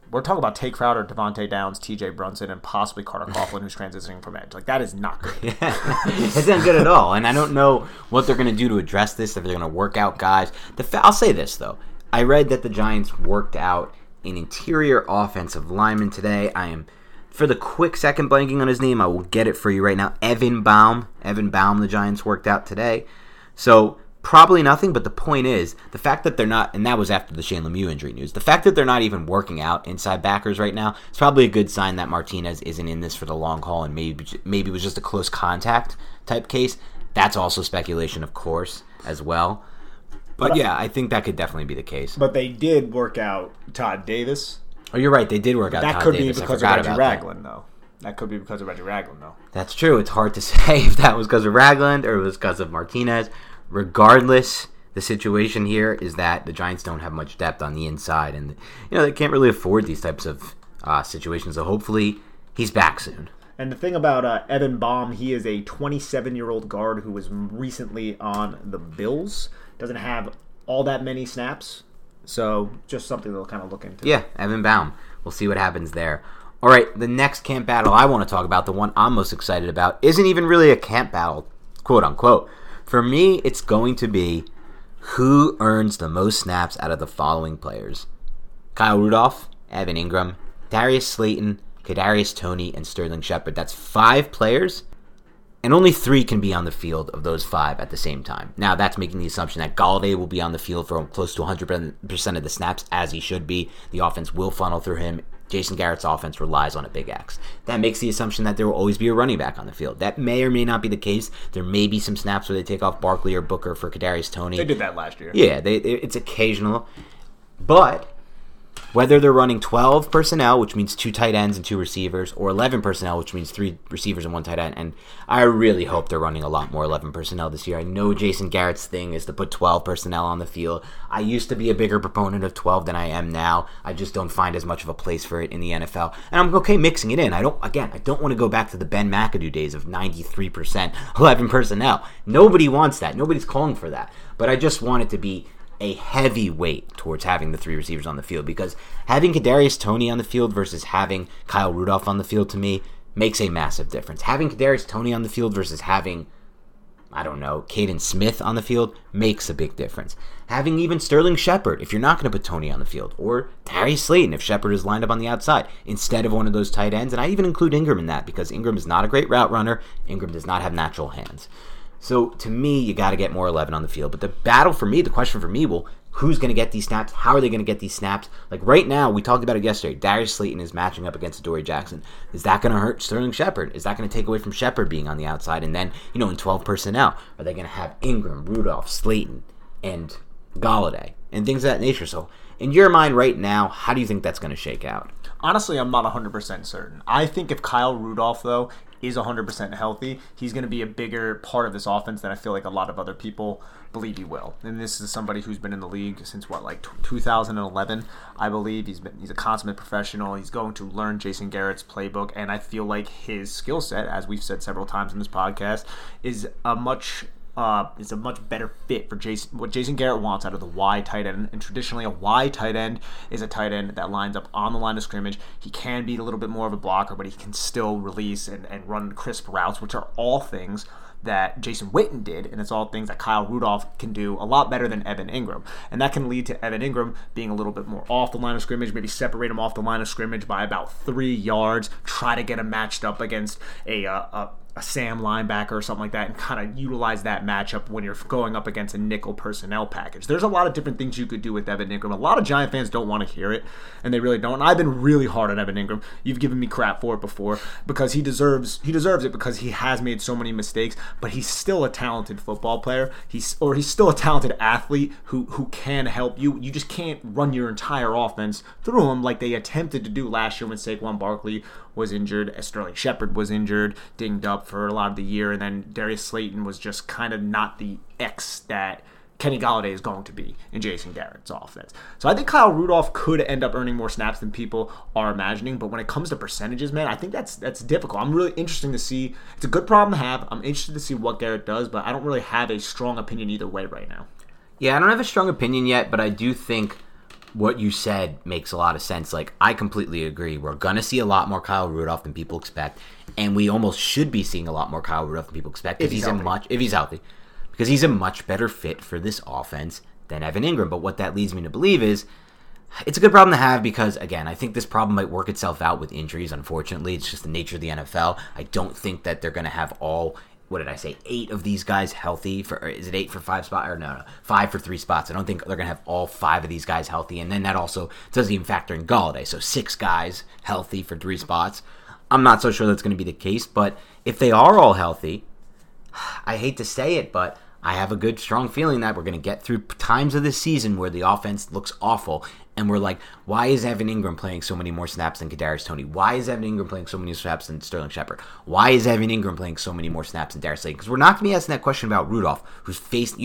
we're talking about Tay Crowder, Devontae Downs, T.J. Brunson, and possibly Carter Coughlin, who's transitioning from edge. Like, that is not good. It's not good at all. And I don't know what they're going to do to address this, if they're going to work out guys. I'll say this, though. I read that the Giants worked out an interior offensive lineman today. I am, for the quick second blanking on his name, I will get it for you right now. Evan Baum. Evan Baum, the Giants worked out today. So, probably nothing, but the point is, the fact that they're not, and that was after the Shane Lemieux injury news, the fact that they're not even working out inside backers right now is probably a good sign that Martinez isn't in this for the long haul and maybe it was just a close contact type case. That's also speculation, of course, as well. But yeah, I think that could definitely be the case. But they did work out Todd Davis. Oh, you're right, they did work out Todd Davis. That could be because of Reggie Ragland, though. That could be because of Reggie Ragland, though. That's true. It's hard to say if that was because of Ragland or it was because of Martinez. Regardless, the situation here is that the Giants don't have much depth on the inside, and they can't really afford these types of situations. So hopefully, he's back soon. And the thing about Evan Baum, he is a 27-year-old guard who was recently on the Bills. Doesn't have all that many snaps, so just something they'll kind of look into. Yeah, Evan Baum. We'll see what happens there. All right, the next camp battle I want to talk about, the one I'm most excited about, isn't even really a camp battle, quote unquote. For me, it's going to be who earns the most snaps out of the following players: Kyle Rudolph, Evan Ingram, Darius Slayton, Kadarius Toney, and Sterling Shepard. That's 5 players, and only 3 can be on the field of those 5 at the same time. Now, that's making the assumption that Galladay will be on the field for close to 100% of the snaps, as he should be. The offense will funnel through him. Jason Garrett's offense relies on a big X. That makes the assumption that there will always be a running back on the field. That may or may not be the case. There may be some snaps where they take off Barkley or Booker for Kadarius Toney. They did that last year. Yeah, it's occasional. But whether they're running 12 personnel, which means 2 tight ends and 2 receivers, or 11 personnel, which means 3 receivers and 1 tight end, and I really hope they're running a lot more 11 personnel this year. I know Jason Garrett's thing is to put 12 personnel on the field. I used to be a bigger proponent of 12 than I am now. I just don't find as much of a place for it in the NFL. And I'm okay mixing it in. I don't want to go back to the Ben McAdoo days of 93% 11 personnel. Nobody wants that. Nobody's calling for that. But I just want it to be a heavy weight towards having the 3 receivers on the field, because having Kadarius Toney on the field versus having Kyle Rudolph on the field, to me, makes a massive difference. Having Kadarius Toney on the field versus having, Caden Smith on the field makes a big difference. Having even Sterling Shepard, if you're not going to put Toney on the field, or Darius Slayton if Shepard is lined up on the outside, instead of one of those tight ends, and I even include Ingram in that, because Ingram is not a great route runner. Ingram does not have natural hands. So, to me, you got to get more 11 on the field. But the battle for me, the question for me, who's going to get these snaps? How are they going to get these snaps? Like, right now, we talked about it yesterday. Darius Slayton is matching up against Adoree Jackson. Is that going to hurt Sterling Shepard? Is that going to take away from Shepard being on the outside? And then, in 12 personnel, are they going to have Ingram, Rudolph, Slayton, and Galladay, and things of that nature? So, in your mind right now, how do you think that's going to shake out? Honestly, I'm not 100% certain. I think if Kyle Rudolph, though, is 100% healthy, he's going to be a bigger part of this offense than I feel like a lot of other people believe he will. And this is somebody who's been in the league since 2011, I believe. He's a consummate professional. He's going to learn Jason Garrett's playbook, and I feel like his skill set, as we've said several times in this podcast, is a much better fit for what Jason Garrett wants out of the Y tight end. And traditionally, a Y tight end is a tight end that lines up on the line of scrimmage. He can be a little bit more of a blocker, but he can still release and run crisp routes, which are all things that Jason Witten did, and it's all things that Kyle Rudolph can do a lot better than Evan Ingram. And that can lead to Evan Ingram being a little bit more off the line of scrimmage, maybe separate him off the line of scrimmage by about 3 yards, try to get him matched up against a Sam linebacker or something like that, and kind of utilize that matchup when you're going up against a nickel personnel package. There's a lot of different things you could do with Evan Ingram. A lot of Giant fans don't want to hear it, and they really don't. And I've been really hard on Evan Ingram. You've given me crap for it before, because he deserves it, because he has made so many mistakes, but he's still a talented football player. He's still a talented athlete who can help you. You just can't run your entire offense through him like they attempted to do last year when Saquon Barkley was injured, Sterling Shepard was injured, dinged up for a lot of the year, and then Darius Slayton was just kind of not the X that Kenny Galladay is going to be in Jason Garrett's offense. So I think Kyle Rudolph could end up earning more snaps than people are imagining, but when it comes to percentages, man, I think that's difficult. I'm really interested to see. It's a good problem to have. I'm interested to see what Garrett does, but I don't really have a strong opinion either way right now. Yeah, I don't have a strong opinion yet, but I do think what you said makes a lot of sense. Like, I completely agree. We're going to see a lot more Kyle Rudolph than people expect, and we almost should be seeing a lot more Kyle Rudolph than people expect if he's healthy. Because he's a much better fit for this offense than Evan Ingram. But what that leads me to believe is it's a good problem to have because, again, I think this problem might work itself out with injuries, unfortunately. It's just the nature of the NFL. I don't think that they're going to have all, 8 of these guys healthy for, or is it 8 for 5 spots? Or no, 5 for 3 spots. I don't think they're going to have all 5 of these guys healthy. And then that also doesn't even factor in Golladay. So 6 guys healthy for 3 spots. I'm not so sure that's going to be the case, but if they are all healthy, I hate to say it, but I have a good, strong feeling that we're going to get through times of this season where the offense looks awful, and we're like, why is Evan Ingram playing so many more snaps than Kadarius Toney? Why is Evan Ingram playing so many snaps than Sterling Shepard? Why is Evan Ingram playing so many more snaps than Darius Slayton? Because we're not going to be asking that question about Rudolph, who's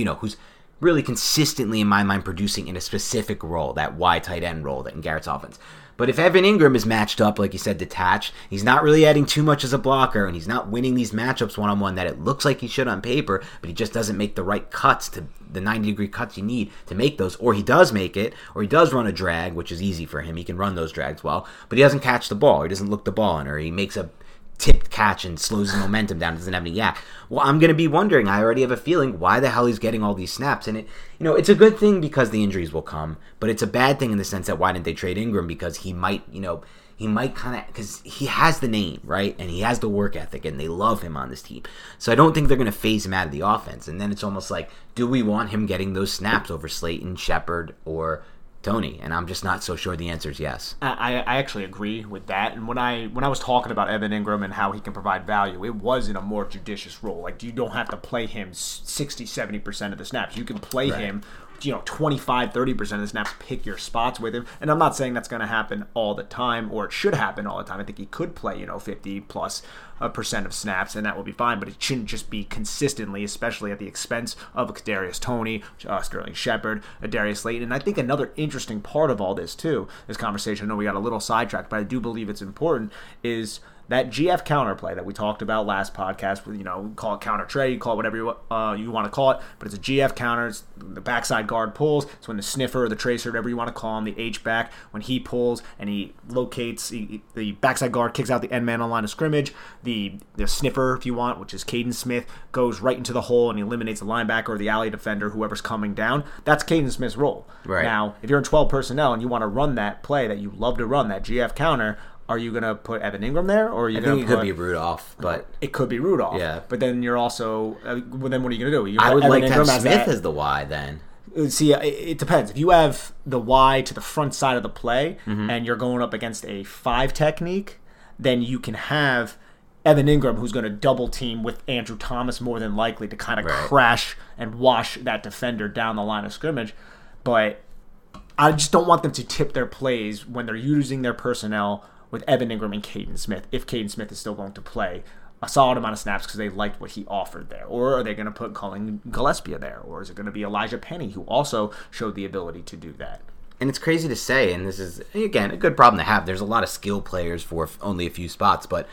really consistently, in my mind, producing in a specific role, that wide tight end role that in Garrett's offense. But if Evan Ingram is matched up, like you said, detached, he's not really adding too much as a blocker, and he's not winning these matchups one-on-one that it looks like he should on paper, but he just doesn't make the right cuts, to the 90-degree cuts you need to make those, or he does make it, or he does run a drag, which is easy for him. He can run those drags well, but he doesn't catch the ball, or he doesn't look the ball in, or he makes a tipped catch and slows his momentum down, doesn't have any yak. Well, I'm going to be wondering, I already have a feeling, why the hell he's getting all these snaps. And it's a good thing because the injuries will come, but it's a bad thing in the sense that why didn't they trade Ingram? Because he might because he has the name, right? And he has the work ethic, and they love him on this team. So I don't think they're going to phase him out of the offense. And then it's almost like, do we want him getting those snaps over Slayton, Shepard, or Toney? And I'm just not so sure the answer is yes. I actually agree with that. And when I was talking about Evan Ingram and how he can provide value, it was in a more judicious role. Like, you don't have to play him 60-70% of the snaps. You can play him 25-30% of the snaps, pick your spots with him. And I'm not saying that's going to happen all the time, or it should happen all the time. I think he could play 50+ % of snaps, and that will be fine. But it shouldn't just be consistently, especially at the expense of Kadarius Toney, Sterling Shepard, Darius Slayton. And I think another interesting part of all this too, this conversation, I know we got a little sidetracked, but I do believe it's important, is that GF counterplay that we talked about last podcast, we call it counter trade, you call it whatever you want to call it, but it's a GF counter. It's the backside guard pulls. It's when the sniffer or the tracer, whatever you want to call him, the H-back, when he pulls and he locates, the backside guard kicks out the end man on line of scrimmage. The sniffer, if you want, which is Caden Smith, goes right into the hole and he eliminates the linebacker or the alley defender, whoever's coming down. That's Caden Smith's role. Right. Now, if you're in 12 personnel and you want to run that play that you love to run, that GF counter, are you going to put Evan Ingram there, or are you going to put... it could be Rudolph, but... It could be Rudolph. Yeah. But then you're also... then what are you going to do? I would like to have Smith as the Y then. See, it depends. If you have the Y to the front side of the play, and you're going up against a 5 technique, then you can have Evan Ingram, who's going to double team with Andrew Thomas more than likely to kind of crash and wash that defender down the line of scrimmage. But I just don't want them to tip their plays when they're using their personnel with Evan Ingram and Caden Smith, if Caden Smith is still going to play a solid amount of snaps because they liked what he offered there. Or are they going to put Colin Gillespie there? Or is it going to be Elijah Penny, who also showed the ability to do that? And it's crazy to say, and this is, again, a good problem to have. There's a lot of skill players for only a few spots, but,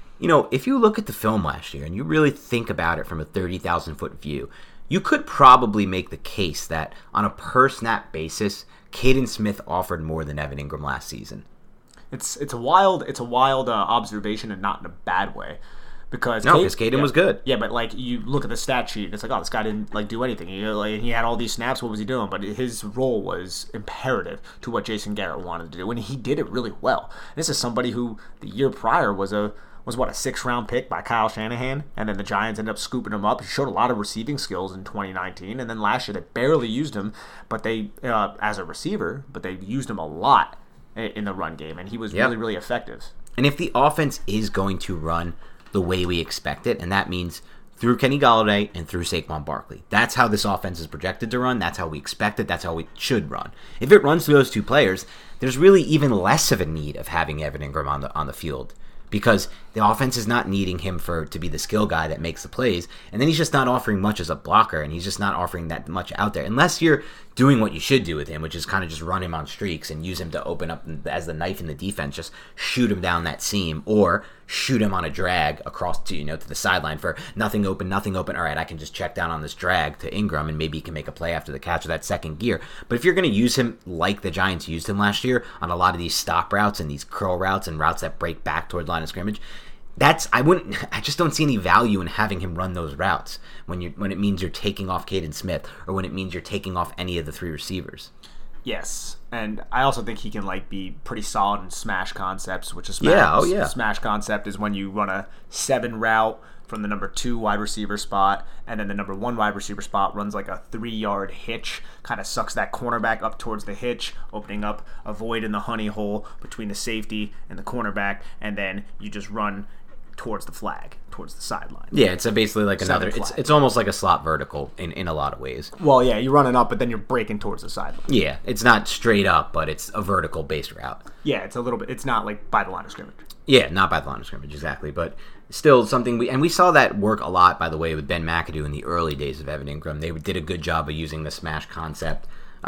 if you look at the film last year and you really think about it from a 30,000-foot view, you could probably make the case that on a per-snap basis, Caden Smith offered more than Evan Ingram last season. It's a wild observation, and not in a bad way, because Caden was good. Yeah, but you look at the stat sheet, and it's like, oh, this guy didn't do anything. He had all these snaps. What was he doing? But his role was imperative to what Jason Garrett wanted to do, and he did it really well. This is somebody who the year prior was a 6th-round pick by Kyle Shanahan, and then the Giants ended up scooping him up. He showed a lot of receiving skills in 2019, and then last year they barely used him, but they as a receiver, but they used him a lot in the run game, and he was really, really effective. And if the offense is going to run the way we expect it, and that means through Kenny Golladay and through Saquon Barkley, that's how this offense is projected to run, that's how we expect it, that's how it should run. If it runs through those two players, there's really even less of a need of having Evan Ingram on the field, because the offense is not needing him to be the skill guy that makes the plays, and then he's just not offering much as a blocker, and he's just not offering that much out there. Unless you're doing what you should do with him, which is kind of just run him on streaks and use him to open up as the knife in the defense, just shoot him down that seam or shoot him on a drag across to the sideline for nothing open. All right, I can just check down on this drag to Ingram and maybe he can make a play after the catch of that second gear. But if you're going to use him like the Giants used him last year on a lot of these stop routes and these curl routes and routes that break back toward line of scrimmage, I just don't see any value in having him run those routes when it means you're taking off Caden Smith or when it means you're taking off any of the three receivers. Yes, and I also think he can be pretty solid in smash concepts, which is smash concept is when you run a 7 route from the number 2 wide receiver spot, and then the number 1 wide receiver spot runs like a 3-yard hitch, kind of sucks that cornerback up towards the hitch, opening up a void in the honey hole between the safety and the cornerback, and then you just run towards the flag, towards the sideline. Yeah, it's basically like another. It's almost like a slot vertical in a lot of ways. Well, yeah, you're running up, but then you're breaking towards the sideline. Yeah, it's not straight up, but it's a vertical based route. Yeah, it's a little bit. It's not by the line of scrimmage. Yeah, not by the line of scrimmage, exactly, but still something we saw that work a lot, by the way, with Ben McAdoo in the early days of Evan Ingram. They did a good job of using the smash concept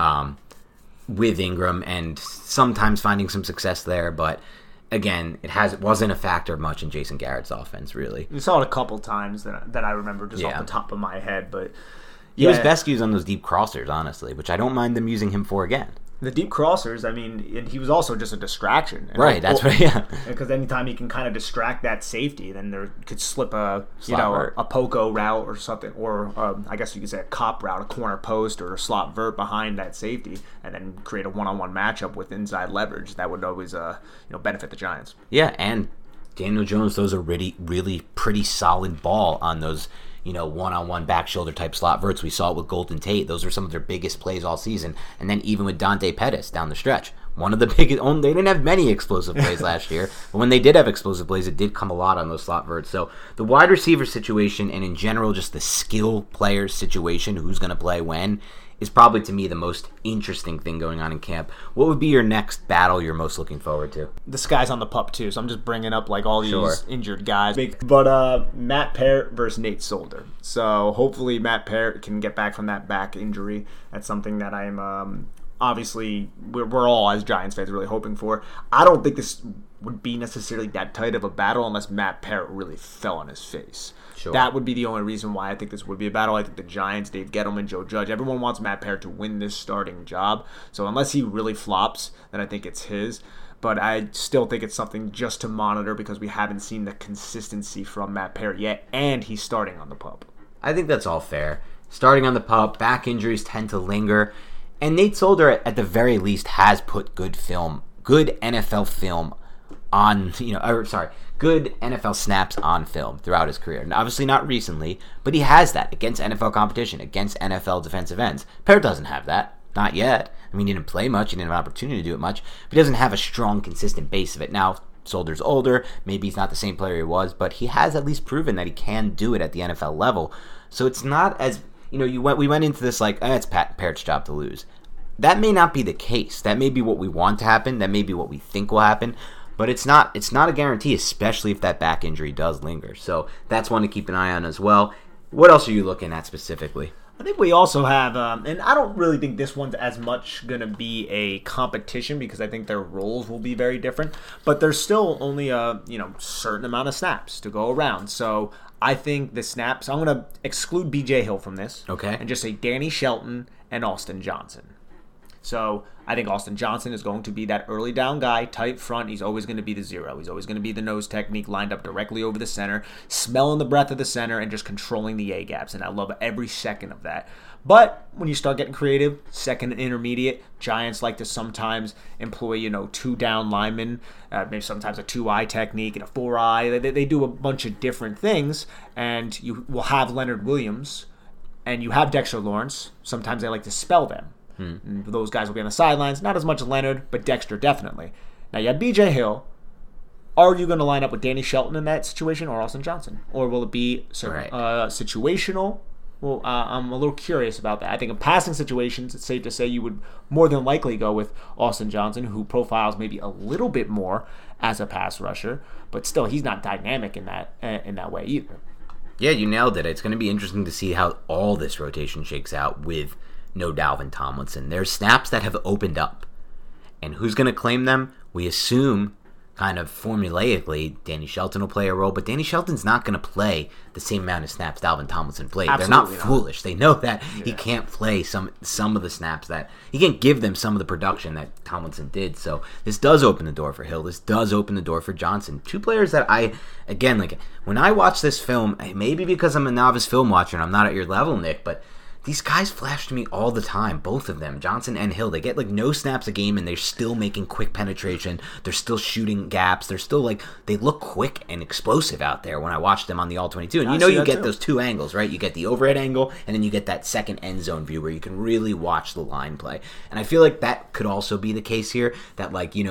with Ingram and sometimes finding some success there, but again, it wasn't a factor much in Jason Garrett's offense, really. You saw it a couple times that I remember just off the top of my head, but he was best used on those deep crossers, honestly, which I don't mind them using him for again. The deep crossers, and he was also just a distraction. Right, Because anytime he can kind of distract that safety, then there could slip a poco route or something, or I guess you could say a cop route, a corner post, or a slot vert behind that safety, and then create a one-on-one matchup with inside leverage. That would always benefit the Giants. Yeah, and Daniel Jones throws a really, really pretty solid ball on those one-on-one back shoulder type slot verts. We saw it with Golden Tate. Those were some of their biggest plays all season. And then even with Dante Pettis down the stretch. One of the biggest, they didn't have many explosive plays last year, but when they did have explosive plays, it did come a lot on those slot verts. So the wide receiver situation and in general just the skill player situation, who's going to play when, is probably to me the most interesting thing going on in camp. What would be your next battle you're most looking forward to? The sky's on the pup too, so I'm just bringing up all these injured guys. But Matt Parrott versus Nate Solder. So hopefully Matt Parrott can get back from that back injury. That's something that I'm obviously we're all as Giants fans really hoping for. I don't think this would be necessarily that tight of a battle unless Matt Parrott really fell on his face. Sure. That would be the only reason why I think this would be a battle. I think the Giants, Dave Gettleman, Joe Judge, everyone wants Matt Parrott to win this starting job. So unless he really flops, then I think it's his. But I still think it's something just to monitor because we haven't seen the consistency from Matt Parrott yet, and he's starting on the pup. I think that's all fair. Starting on the pup, back injuries tend to linger. And Nate Solder, at the very least, has put good NFL film on, good NFL snaps on film throughout his career. And obviously not recently, but he has that against NFL competition, against NFL defensive ends. Parrott doesn't have that. Not yet. I mean, he didn't play much. He didn't have an opportunity to do it much. But he doesn't have a strong, consistent base of it. Now, Solder's older. Maybe he's not the same player he was, but he has at least proven that he can do it at the NFL level. So it's not as, we went into this it's Parrott's job to lose. That may not be the case. That may be what we want to happen. That may be what we think will happen. But it's not a guarantee, especially if that back injury does linger. So that's one to keep an eye on as well. What else are you looking at specifically? I think we also have, and I don't really think this one's as much going to be a competition because I think their roles will be very different. But there's still only a certain amount of snaps to go around. So I think the snaps, I'm going to exclude B.J. Hill from this. Okay. And just say Danny Shelton and Austin Johnson. So I think Austin Johnson is going to be that early down guy, tight front. He's always going to be the zero. He's always going to be the nose technique lined up directly over the center, smelling the breath of the center and just controlling the A-gaps. And I love every second of that. But when you start getting creative, second and intermediate, Giants like to sometimes employ, 2 down linemen, maybe sometimes a 2-eye technique and a 4-eye. They do a bunch of different things. And you will have Leonard Williams and you have Dexter Lawrence. Sometimes they like to spell them. Those guys will be on the sidelines. Not as much Leonard, but Dexter definitely. Now you have B.J. Hill. Are you going to line up with Danny Shelton in that situation or Austin Johnson? Or will it be situational? Well, I'm a little curious about that. I think in passing situations, it's safe to say you would more than likely go with Austin Johnson, who profiles maybe a little bit more as a pass rusher, but still he's not dynamic in that way either. Yeah, you nailed it. It's going to be interesting to see how all this rotation shakes out with no Dalvin Tomlinson. There's snaps that have opened up. And who's going to claim them? We assume, kind of formulaically, Danny Shelton will play a role, but Danny Shelton's not going to play the same amount of snaps Dalvin Tomlinson played. Absolutely They're not foolish. They know that he can't play some of the snaps that he can't give them some of the production that Tomlinson did. So this does open the door for Hill. This does open the door for Johnson. Two players that when I watch this film, maybe because I'm a novice film watcher and I'm not at your level, Nick, but these guys flash to me all the time, both of them, Johnson and Hill. They get no snaps a game, and they're still making quick penetration. They're still shooting gaps. They're still they look quick and explosive out there when I watch them on the All-22. And you get those two angles, right? You get the overhead angle, and then you get that second end zone view where you can really watch the line play. And I feel like that could also be the case here. That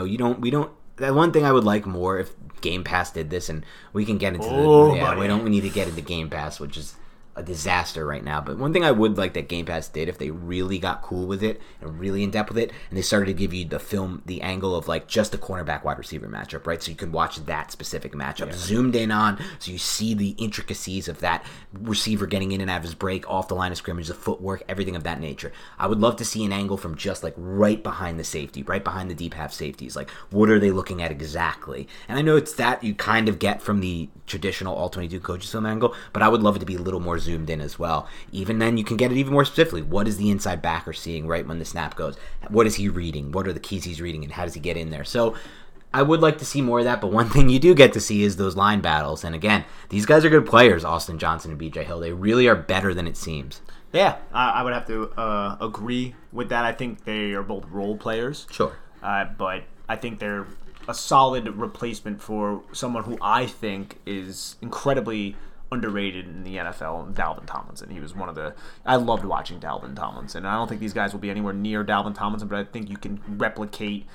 that one thing I would like more if Game Pass did this, and we can get into we need to get into Game Pass, which is a disaster right now. But one thing I would like that Game Pass did, if they really got cool with it and really in depth with it, and they started to give you the angle of just a cornerback wide receiver matchup, right? So you can watch that specific matchup zoomed in on, so you see the intricacies of that receiver getting in and out of his break, off the line of scrimmage, the footwork, everything of that nature. I would love to see an angle from just right behind the safety, right behind the deep half safeties. What are they looking at exactly? And I know it's that you kind of get from the traditional All-22 coaches film angle, but I would love it to be a little more zoomed in as well. Even then, you can get it even more specifically. What is the inside backer seeing right when the snap goes? What is he reading? What are the keys he's reading, and how does he get in there? So I would like to see more of that, but one thing you do get to see is those line battles. And again, these guys are good players, Austin Johnson and BJ Hill. They really are better than it seems. Yeah, I would have to agree with that. I think they are both role players. Sure. But I think they're a solid replacement for someone who I think is incredibly underrated in the NFL, Dalvin Tomlinson. He was I loved watching Dalvin Tomlinson. And I don't think these guys will be anywhere near Dalvin Tomlinson, but I think you can replicate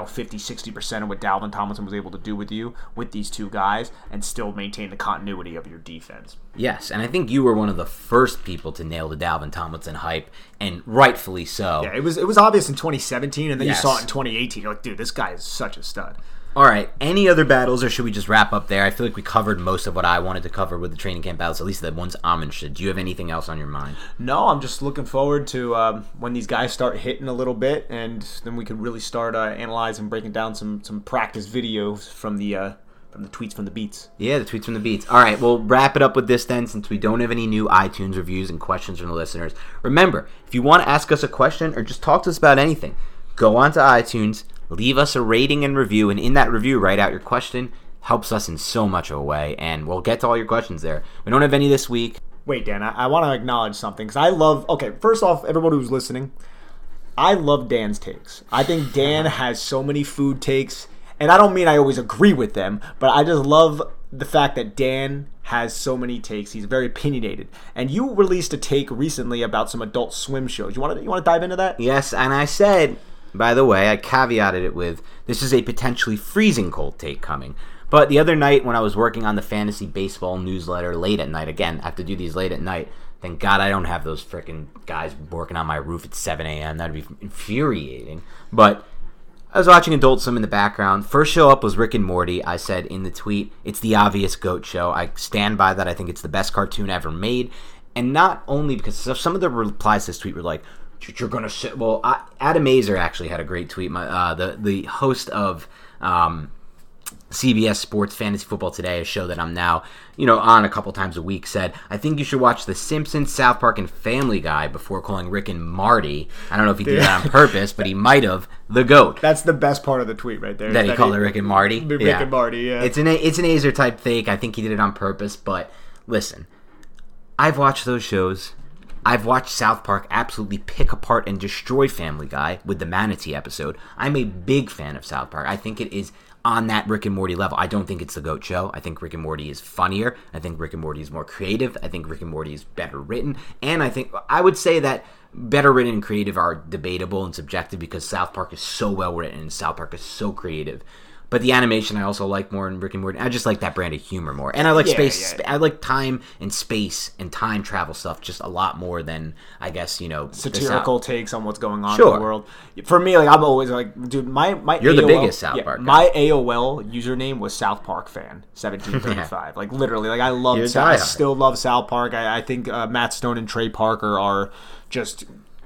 50-60% of what Dalvin Tomlinson was able to do with you with these two guys and still maintain the continuity of your defense. Yes, and I think you were one of the first people to nail the Dalvin Tomlinson hype, and rightfully so. Yeah, it was obvious in 2017, and then you saw it in 2018. You're like, dude, this guy is such a stud. All right, any other battles, or should we just wrap up there? I feel like we covered most of what I wanted to cover with the training camp battles, at least the ones I'm interested. Do you have anything else on your mind? No, I'm just looking forward to when these guys start hitting a little bit, and then we can really start analyzing, breaking down some practice videos from the tweets from the beats. Yeah, the tweets from the beats. All right, we'll wrap it up with this then, since we don't have any new iTunes reviews and questions from the listeners. Remember, if you want to ask us a question or just talk to us about anything, go on to iTunes, leave us a rating and review, and in that review, write out your question. Helps us in so much of a way, and we'll get to all your questions there. We don't have any this week. Wait, Dan, I want to acknowledge something, because first off, everybody who's listening, I love Dan's takes. I think Dan has so many food takes, and I don't mean I always agree with them, but I just love the fact that Dan has so many takes. He's very opinionated. And you released a take recently about some Adult Swim shows. You want to dive into that? Yes, and I said, by the way, I caveated it with, this is a potentially freezing cold take coming. But the other night when I was working on the fantasy baseball newsletter late at night, again, I have to do these late at night. Thank God I don't have those freaking guys working on my roof at 7 a.m. That'd be infuriating. But I was watching Adult Swim in the background. First show up was Rick and Morty. I said in the tweet, it's the obvious GOAT show. I stand by that. I think it's the best cartoon ever made. And not only because some of the replies to this tweet were like, you're going to sit. Well, Adam Azer actually had a great tweet. The host of CBS Sports Fantasy Football Today, a show that I'm now on a couple times a week, said, I think you should watch The Simpsons, South Park, and Family Guy before calling Rick and Marty. I don't know if he did that on purpose, but he might have, the GOAT. That's the best part of the tweet right there. That he called it Rick and Marty? Rick and Marty, yeah. It's an Azer type fake. I think he did it on purpose, but listen, I've watched those shows. I've watched South Park absolutely pick apart and destroy Family Guy with the Manatee episode. I'm a big fan of South Park. I think it is on that Rick and Morty level. I don't think it's the GOAT show. I think Rick and Morty is funnier. I think Rick and Morty is more creative. I think Rick and Morty is better written. And I would say that better written and creative are debatable and subjective because South Park is so well written and South Park is so creative. But the animation I also like more in Rick and Morty. I just like that brand of humor more. And I like space. Yeah. I like time and space and time travel stuff just a lot more than, I guess, satirical takes on what's going on in the world. For me, I'm always like, dude, my You're AOL, the biggest South Park guy. My AOL username was South Park fan 1735. Like literally, I love I still love South Park. I think Matt Stone and Trey Parker are just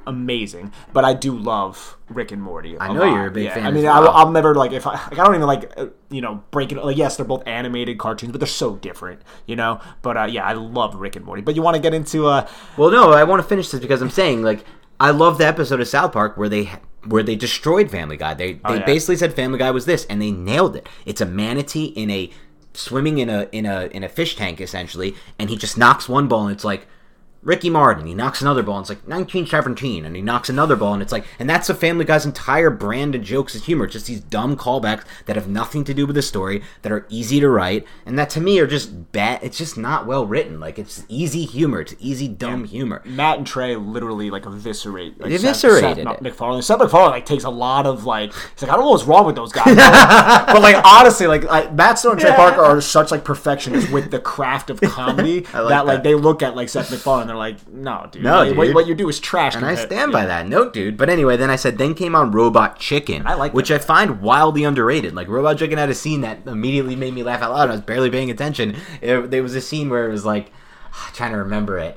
amazing. But I do love Rick and Morty. I know you're a big fan. I mean, as well. I'll never if I don't even break it. Yes, they're both animated cartoons, but they're so different, But I love Rick and Morty. But you want to get into Well, no, I want to finish this because I'm saying I love the episode of South Park where they destroyed Family Guy. They basically said Family Guy was this, and they nailed it. It's a manatee swimming in a fish tank essentially, and he just knocks one ball, and it's like Ricky Martin. He knocks another ball, and it's like 1917, and he knocks another ball, and it's like, and that's the Family Guy's entire brand of jokes is humor. Just these dumb callbacks that have nothing to do with the story, that are easy to write, and that to me are just bad. It's just not well written. It's easy humor. It's easy dumb humor. Matt and Trey literally eviscerate. Eviscerated Seth MacFarlane. Seth MacFarlane takes a lot of he's like, I don't know what's wrong with those guys, but honestly, Matt Stone and Trey Parker are such perfectionists with the craft of comedy that they look at Seth MacFarlane. They're like, no, dude. What you do is trash. And I stand by that. No, dude. But anyway, then came on Robot Chicken, which I find wildly underrated. Robot Chicken had a scene that immediately made me laugh out loud. I was barely paying attention. There was a scene where it was trying to remember it.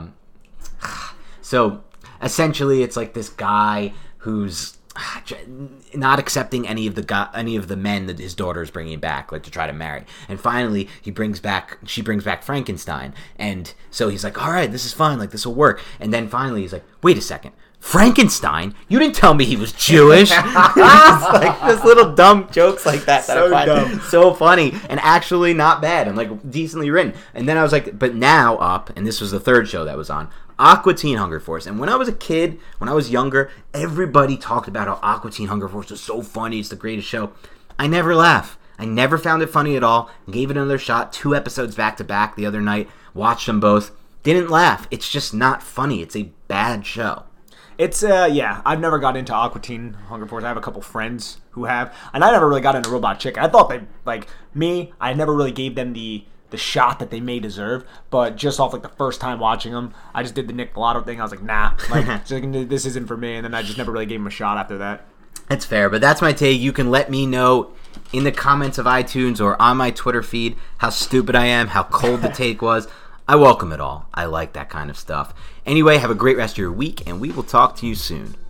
So essentially, it's this guy who's not accepting any of the men that his daughter is bringing back, to try to marry. And finally, she brings back Frankenstein. And so he's like, all right, this is fine. This will work. And then finally, he's like, wait a second. Frankenstein? You didn't tell me he was Jewish. It's this little dumb jokes like that so I find dumb. So funny and actually not bad and decently written. And then I was like, but now and this was the third show that was on, Aqua Teen Hunger Force. And when I was a kid, when I was younger, everybody talked about how Aqua Teen Hunger Force was so funny. It's the greatest show. I never laughed. I never found it funny at all. Gave it another shot. 2 episodes back to back the other night. Watched them both. Didn't laugh. It's just not funny. It's a bad show. It's I've never got into Aqua Teen Hunger Force. I have a couple friends who have, and I never really got into Robot Chicken. I thought I never really gave them the shot that they may deserve, but just off the first time watching them, I just did the Nick Pilato thing. I was like, nah, this isn't for me, and then I just never really gave them a shot after that. That's fair, but that's my take. You can let me know in the comments of iTunes or on my Twitter feed how stupid I am, how cold the take was. I welcome it all. I like that kind of stuff. Anyway, have a great rest of your week, and we will talk to you soon.